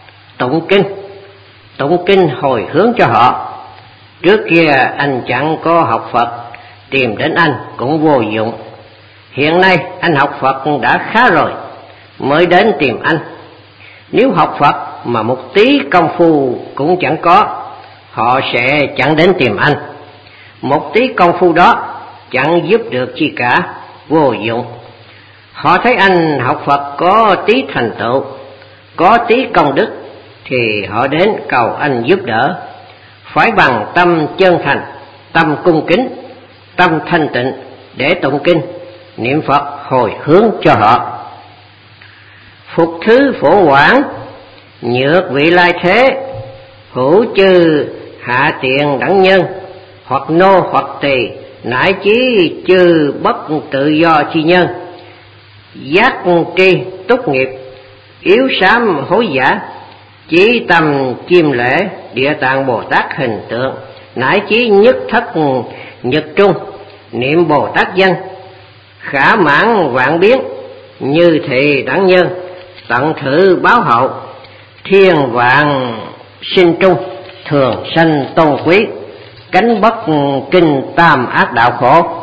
Tụng kinh hồi hướng cho họ. Trước kia anh chẳng có học Phật, tìm đến anh cũng vô dụng. Hiện nay anh học Phật đã khá rồi, mới đến tìm anh. Nếu học Phật mà một tí công phu cũng chẳng có, họ sẽ chẳng đến tìm anh. Một tí công phu đó chẳng giúp được chi cả, vô dụng. Họ thấy anh học Phật có tí thành tựu, có tí công đức, thì họ đến cầu anh giúp đỡ. Phải bằng tâm chân thành, tâm cung kính, tâm thanh tịnh để tụng kinh, niệm Phật hồi hướng cho họ. Phục thứ phổ quảng, nhược vị lai thế, hữu chư hạ tiện đẳng nhân, hoặc nô hoặc tỳ, nại chí chư bất tự do chi nhân, giác tri túc nghiệp, yếu sám hối giả, chí tâm chiêm lễ Địa Tạng Bồ Tát hình tượng, nãi chí nhất thất nhật trung, niệm Bồ Tát danh, khả mãn vạn biến, như thị đẳng nhân, tận thử báo hậu, thiên vạn sinh trung, thường sanh tôn quý, cánh bất kinh tam ác đạo khổ.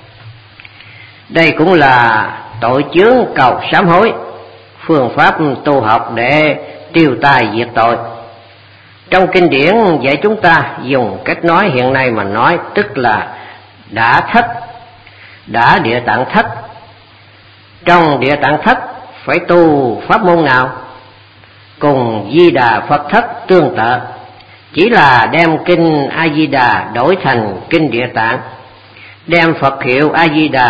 Đây cũng là tội chướng cầu sám hối, phương pháp tu học để tiêu tai diệt tội. Trong kinh điển dạy chúng ta dùng cách nói hiện nay mà nói, tức là đã thất, đã Địa Tạng thất. Trong Địa Tạng thất phải tu pháp môn nào? Cùng Di Đà Phật thất tương tự, chỉ là đem kinh A Di Đà đổi thành kinh Địa Tạng, đem Phật hiệu A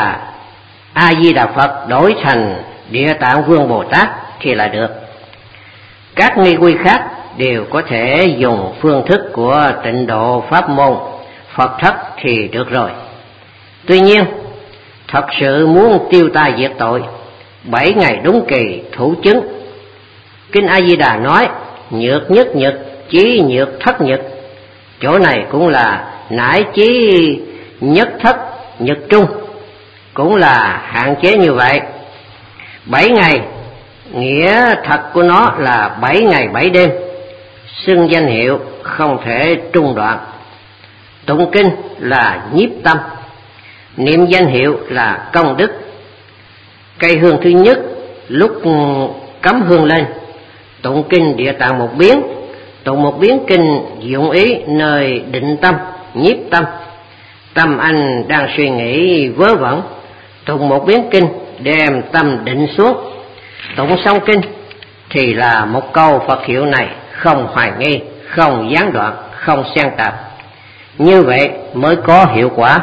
Di Đà Phật đổi thành Địa Tạng Vương Bồ Tát thì là được. Các ni quy khác đều có thể dùng phương thức của Tịnh Độ pháp môn Phật thất thì được rồi. Tuy nhiên, thật sự muốn tiêu tai diệt tội, 7 ngày đúng kỳ thủ chứng. Kinh A Di Đà nói nhược nhất nhật, chí nhược thất nhật. Chỗ này cũng là nãi chí nhất thất nhật trung, cũng là hạn chế như vậy. 7 ngày, nghĩa thật của nó là 7 ngày 7 đêm. Xưng danh hiệu không thể trung đoạn. Tụng kinh là nhiếp tâm, niệm danh hiệu là công đức. Cây hương thứ nhất lúc cắm hương lên, tụng kinh Địa Tạng một biến, tụng một biến kinh dụng ý nơi định tâm, nhiếp tâm. Tâm anh đang suy nghĩ vớ vẩn, tụng một biến kinh đem tâm định xuống. Tụng xong kinh thì là một câu Phật hiệu này không hoài nghi, không gián đoạn, không xen tạp. Như vậy mới có hiệu quả.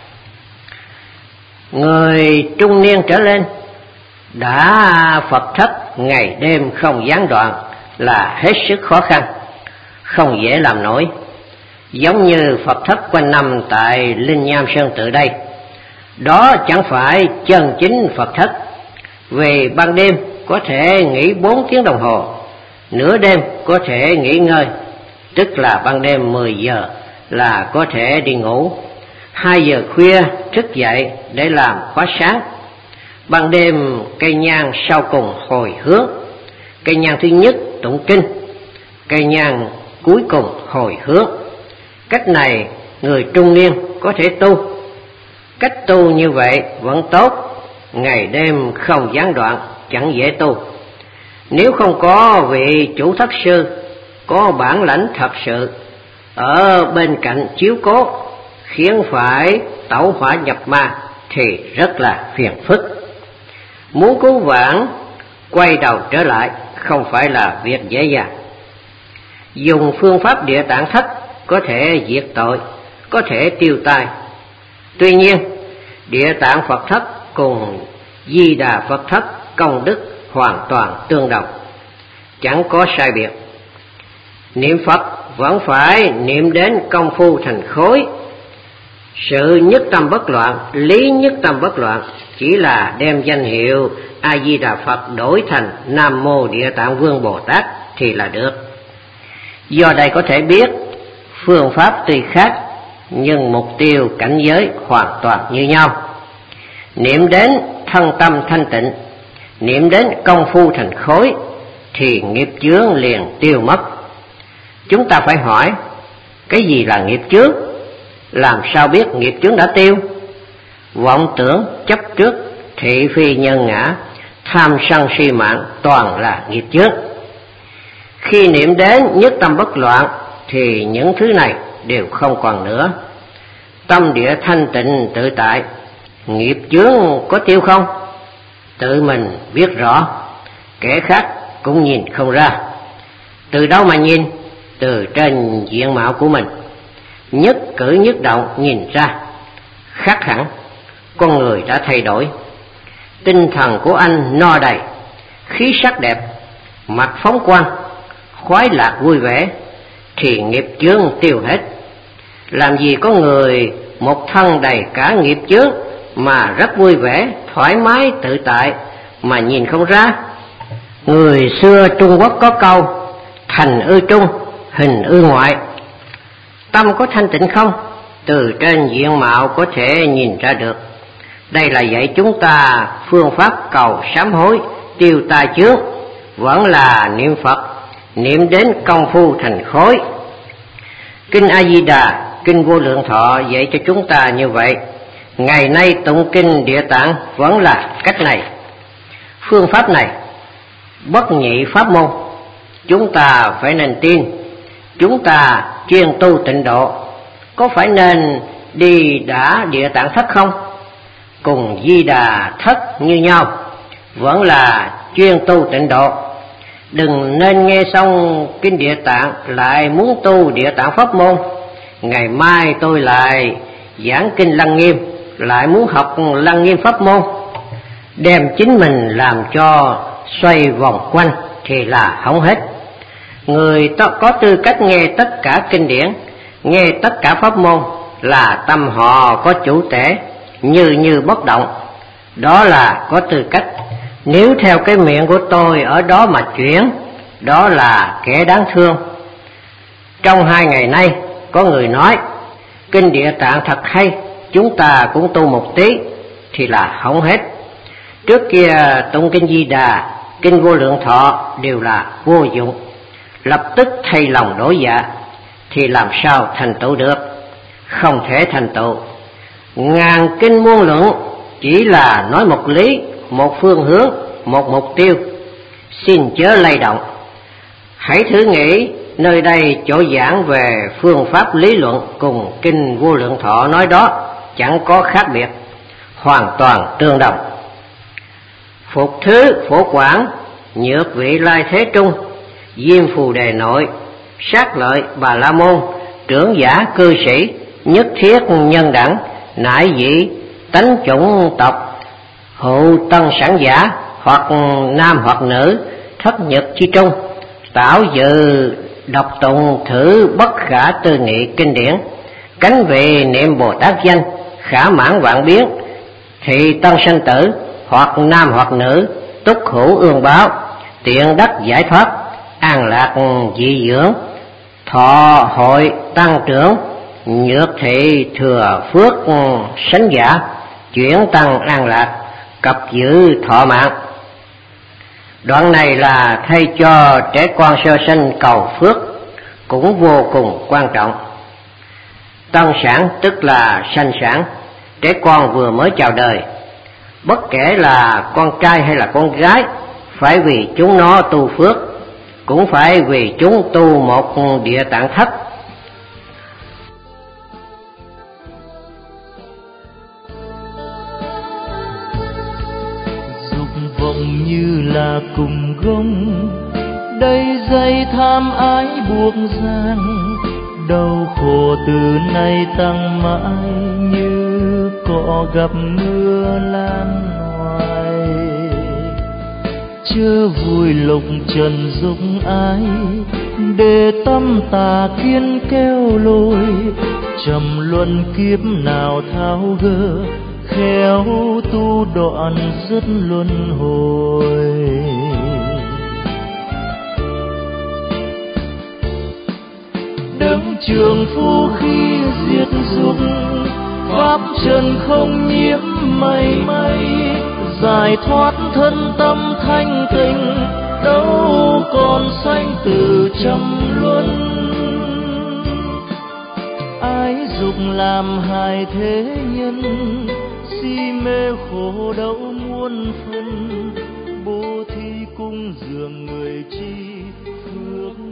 Người trung niên trở lên đã Phật thất ngày đêm không gián đoạn là hết sức khó khăn, không dễ làm nổi. Giống như Phật thất quanh năm tại Linh Nham Sơn Tự đây, đó chẳng phải chân chính Phật thất. Về ban đêm có thể nghỉ 4 tiếng đồng hồ, nửa đêm có thể nghỉ ngơi, tức là ban đêm 10 giờ là có thể đi ngủ, 2 giờ khuya thức dậy để làm khóa sáng. Ban đêm cây nhang sau cùng hồi hướng, cây nhang thứ nhất tụng kinh, cây nhang cuối cùng hồi hướng. Cách này người trung niên có thể tu. Cách tu như vậy vẫn tốt, ngày đêm không gián đoạn, chẳng dễ tu. Nếu không có vị chủ thất sư có bản lãnh thật sự ở bên cạnh chiếu cố, khiến phải tẩu hỏa nhập ma thì rất là phiền phức. Muốn cứu vãn quay đầu trở lại không phải là việc dễ dàng. Dùng phương pháp Địa Tạng thất có thể diệt tội, có thể tiêu tai. Tuy nhiên, Địa Tạng Phật thất cùng Di Đà Phật thất công đức hoàn toàn tương đồng, chẳng có sai biệt. Niệm Phật vẫn phải niệm đến công phu thành khối. Sự nhất tâm bất loạn, lý nhất tâm bất loạn chỉ là đem danh hiệu A Di Đà Phật đổi thành Nam Mô Địa Tạng Vương Bồ Tát thì là được. Do đây có thể biết phương pháp tuy khác nhưng mục tiêu cảnh giới hoàn toàn như nhau. Niệm đến thân tâm thanh tịnh, niệm đến công phu thành khối thì nghiệp chướng liền tiêu mất. Chúng ta phải hỏi, cái gì là nghiệp chướng? Làm sao biết nghiệp chướng đã tiêu? Vọng tưởng, chấp trước, thị phi nhân ngã, tham sân si mạng toàn là nghiệp chướng. Khi niệm đến nhất tâm bất loạn thì những thứ này đều không còn nữa. Tâm địa thanh tịnh tự tại, nghiệp chướng có tiêu không? Tự mình biết rõ, kẻ khác cũng nhìn không ra. Từ đâu mà nhìn? Từ trên diện mạo của mình, nhất cử nhất động nhìn ra, khác hẳn, con người đã thay đổi. Tinh thần của anh no đầy, khí sắc đẹp, mặt phóng quang, khoái lạc vui vẻ, thì nghiệp chướng tiêu hết. Làm gì có người một thân đầy cả nghiệp chướng mà rất vui vẻ, thoải mái, tự tại mà nhìn không ra. Người xưa Trung Quốc có câu thành ư trung, hình ư ngoại. Tâm có thanh tịnh không? Từ trên diện mạo có thể nhìn ra được. Đây là dạy chúng ta phương pháp cầu sám hối, tiêu tà chướng, vẫn là niệm Phật, niệm đến công phu thành khối. Kinh A Di Đà, kinh Vô Lượng Thọ dạy cho chúng ta như vậy. Ngày nay tụng kinh Địa Tạng vẫn là cách này. Phương pháp này bất nhị pháp môn, chúng ta phải nên tin. Chúng ta chuyên tu tịnh độ, có phải nên đi đả Địa Tạng thất không? Cùng Di Đà thất như nhau, vẫn là chuyên tu tịnh độ. Đừng nên nghe xong kinh Địa Tạng lại muốn tu Địa Tạng pháp môn. Ngày mai tôi lại giảng kinh Lăng Nghiêm, lại muốn học Lăng Nghiêm pháp môn, đem chính mình làm cho xoay vòng quanh thì là không hết. Người có tư cách nghe tất cả kinh điển, nghe tất cả pháp môn là tâm họ có chủ thể, như bất động, đó là có tư cách. Nếu theo cái miệng của tôi ở đó mà chuyển, đó là kẻ đáng thương. Trong 2 ngày nay có người nói kinh Địa Tạng thật hay, chúng ta cũng tu một tí thì là không hết. Trước kia tụng kinh Di Đà, kinh Vô Lượng Thọ đều là vô dụng, lập tức thay lòng đổi dạ thì làm sao thành tựu được? Không thể thành tựu. Ngàn kinh muôn luận chỉ là nói một lý, một phương hướng, một mục tiêu. Xin chớ lay động. Hãy thử nghĩ nơi đây chỗ giảng về phương pháp lý luận cùng kinh Vô Lượng Thọ nói đó chẳng có khác biệt, hoàn toàn tương đồng. Phục thứ phổ quảng, nhược vị lai thế trung, diêm phù đề nội, sát lợi bà la môn, trưởng giả cư sĩ, nhất thiết nhân đẳng, nại dị tánh chủng tộc, hữu tân sản giả, hoặc nam hoặc nữ, thất nhật chi trung, tạo dự đọc tụng thử bất khả tư nghị kinh điển, cánh vị niệm Bồ Tát danh, khả mãn vạn biến, thị tân sanh tử, hoặc nam hoặc nữ, túc hữu ương báo, tiện đắc giải thoát, an lạc dị dưỡng, thọ hội tăng trưởng, nhược thị thừa phước sánh giả, chuyển tăng an lạc, cập giữ thọ mạng. Đoạn này là thay cho trẻ con sơ sinh cầu phước, cũng vô cùng quan trọng. Tân sản tức là sanh sản, trẻ con vừa mới chào đời. Bất kể là con trai hay là con gái, phải vì chúng nó tu phước, cũng phải vì chúng tu một Địa Tạng thất. Dục vọng như là cùng gông, đầy dây tham ái buộc giang, đau khổ từ nay tăng mãi như cỏ gặp mưa lan hoài. Chớ vui lục trần dục ái, để tâm tà kiến kêu lôi, trầm luân kiếp nào tháo gỡ, khéo tu đoạn dứt luân hồi. Đấng trường phu khi diệt dục, pháp trần không nhiễm mảy may, giải thoát thân tâm thanh tịnh, đâu còn sanh tử trăm luân. Ái dục làm hại thế nhân, si mê khổ đau muôn phần, bố thí cung dường người chi phước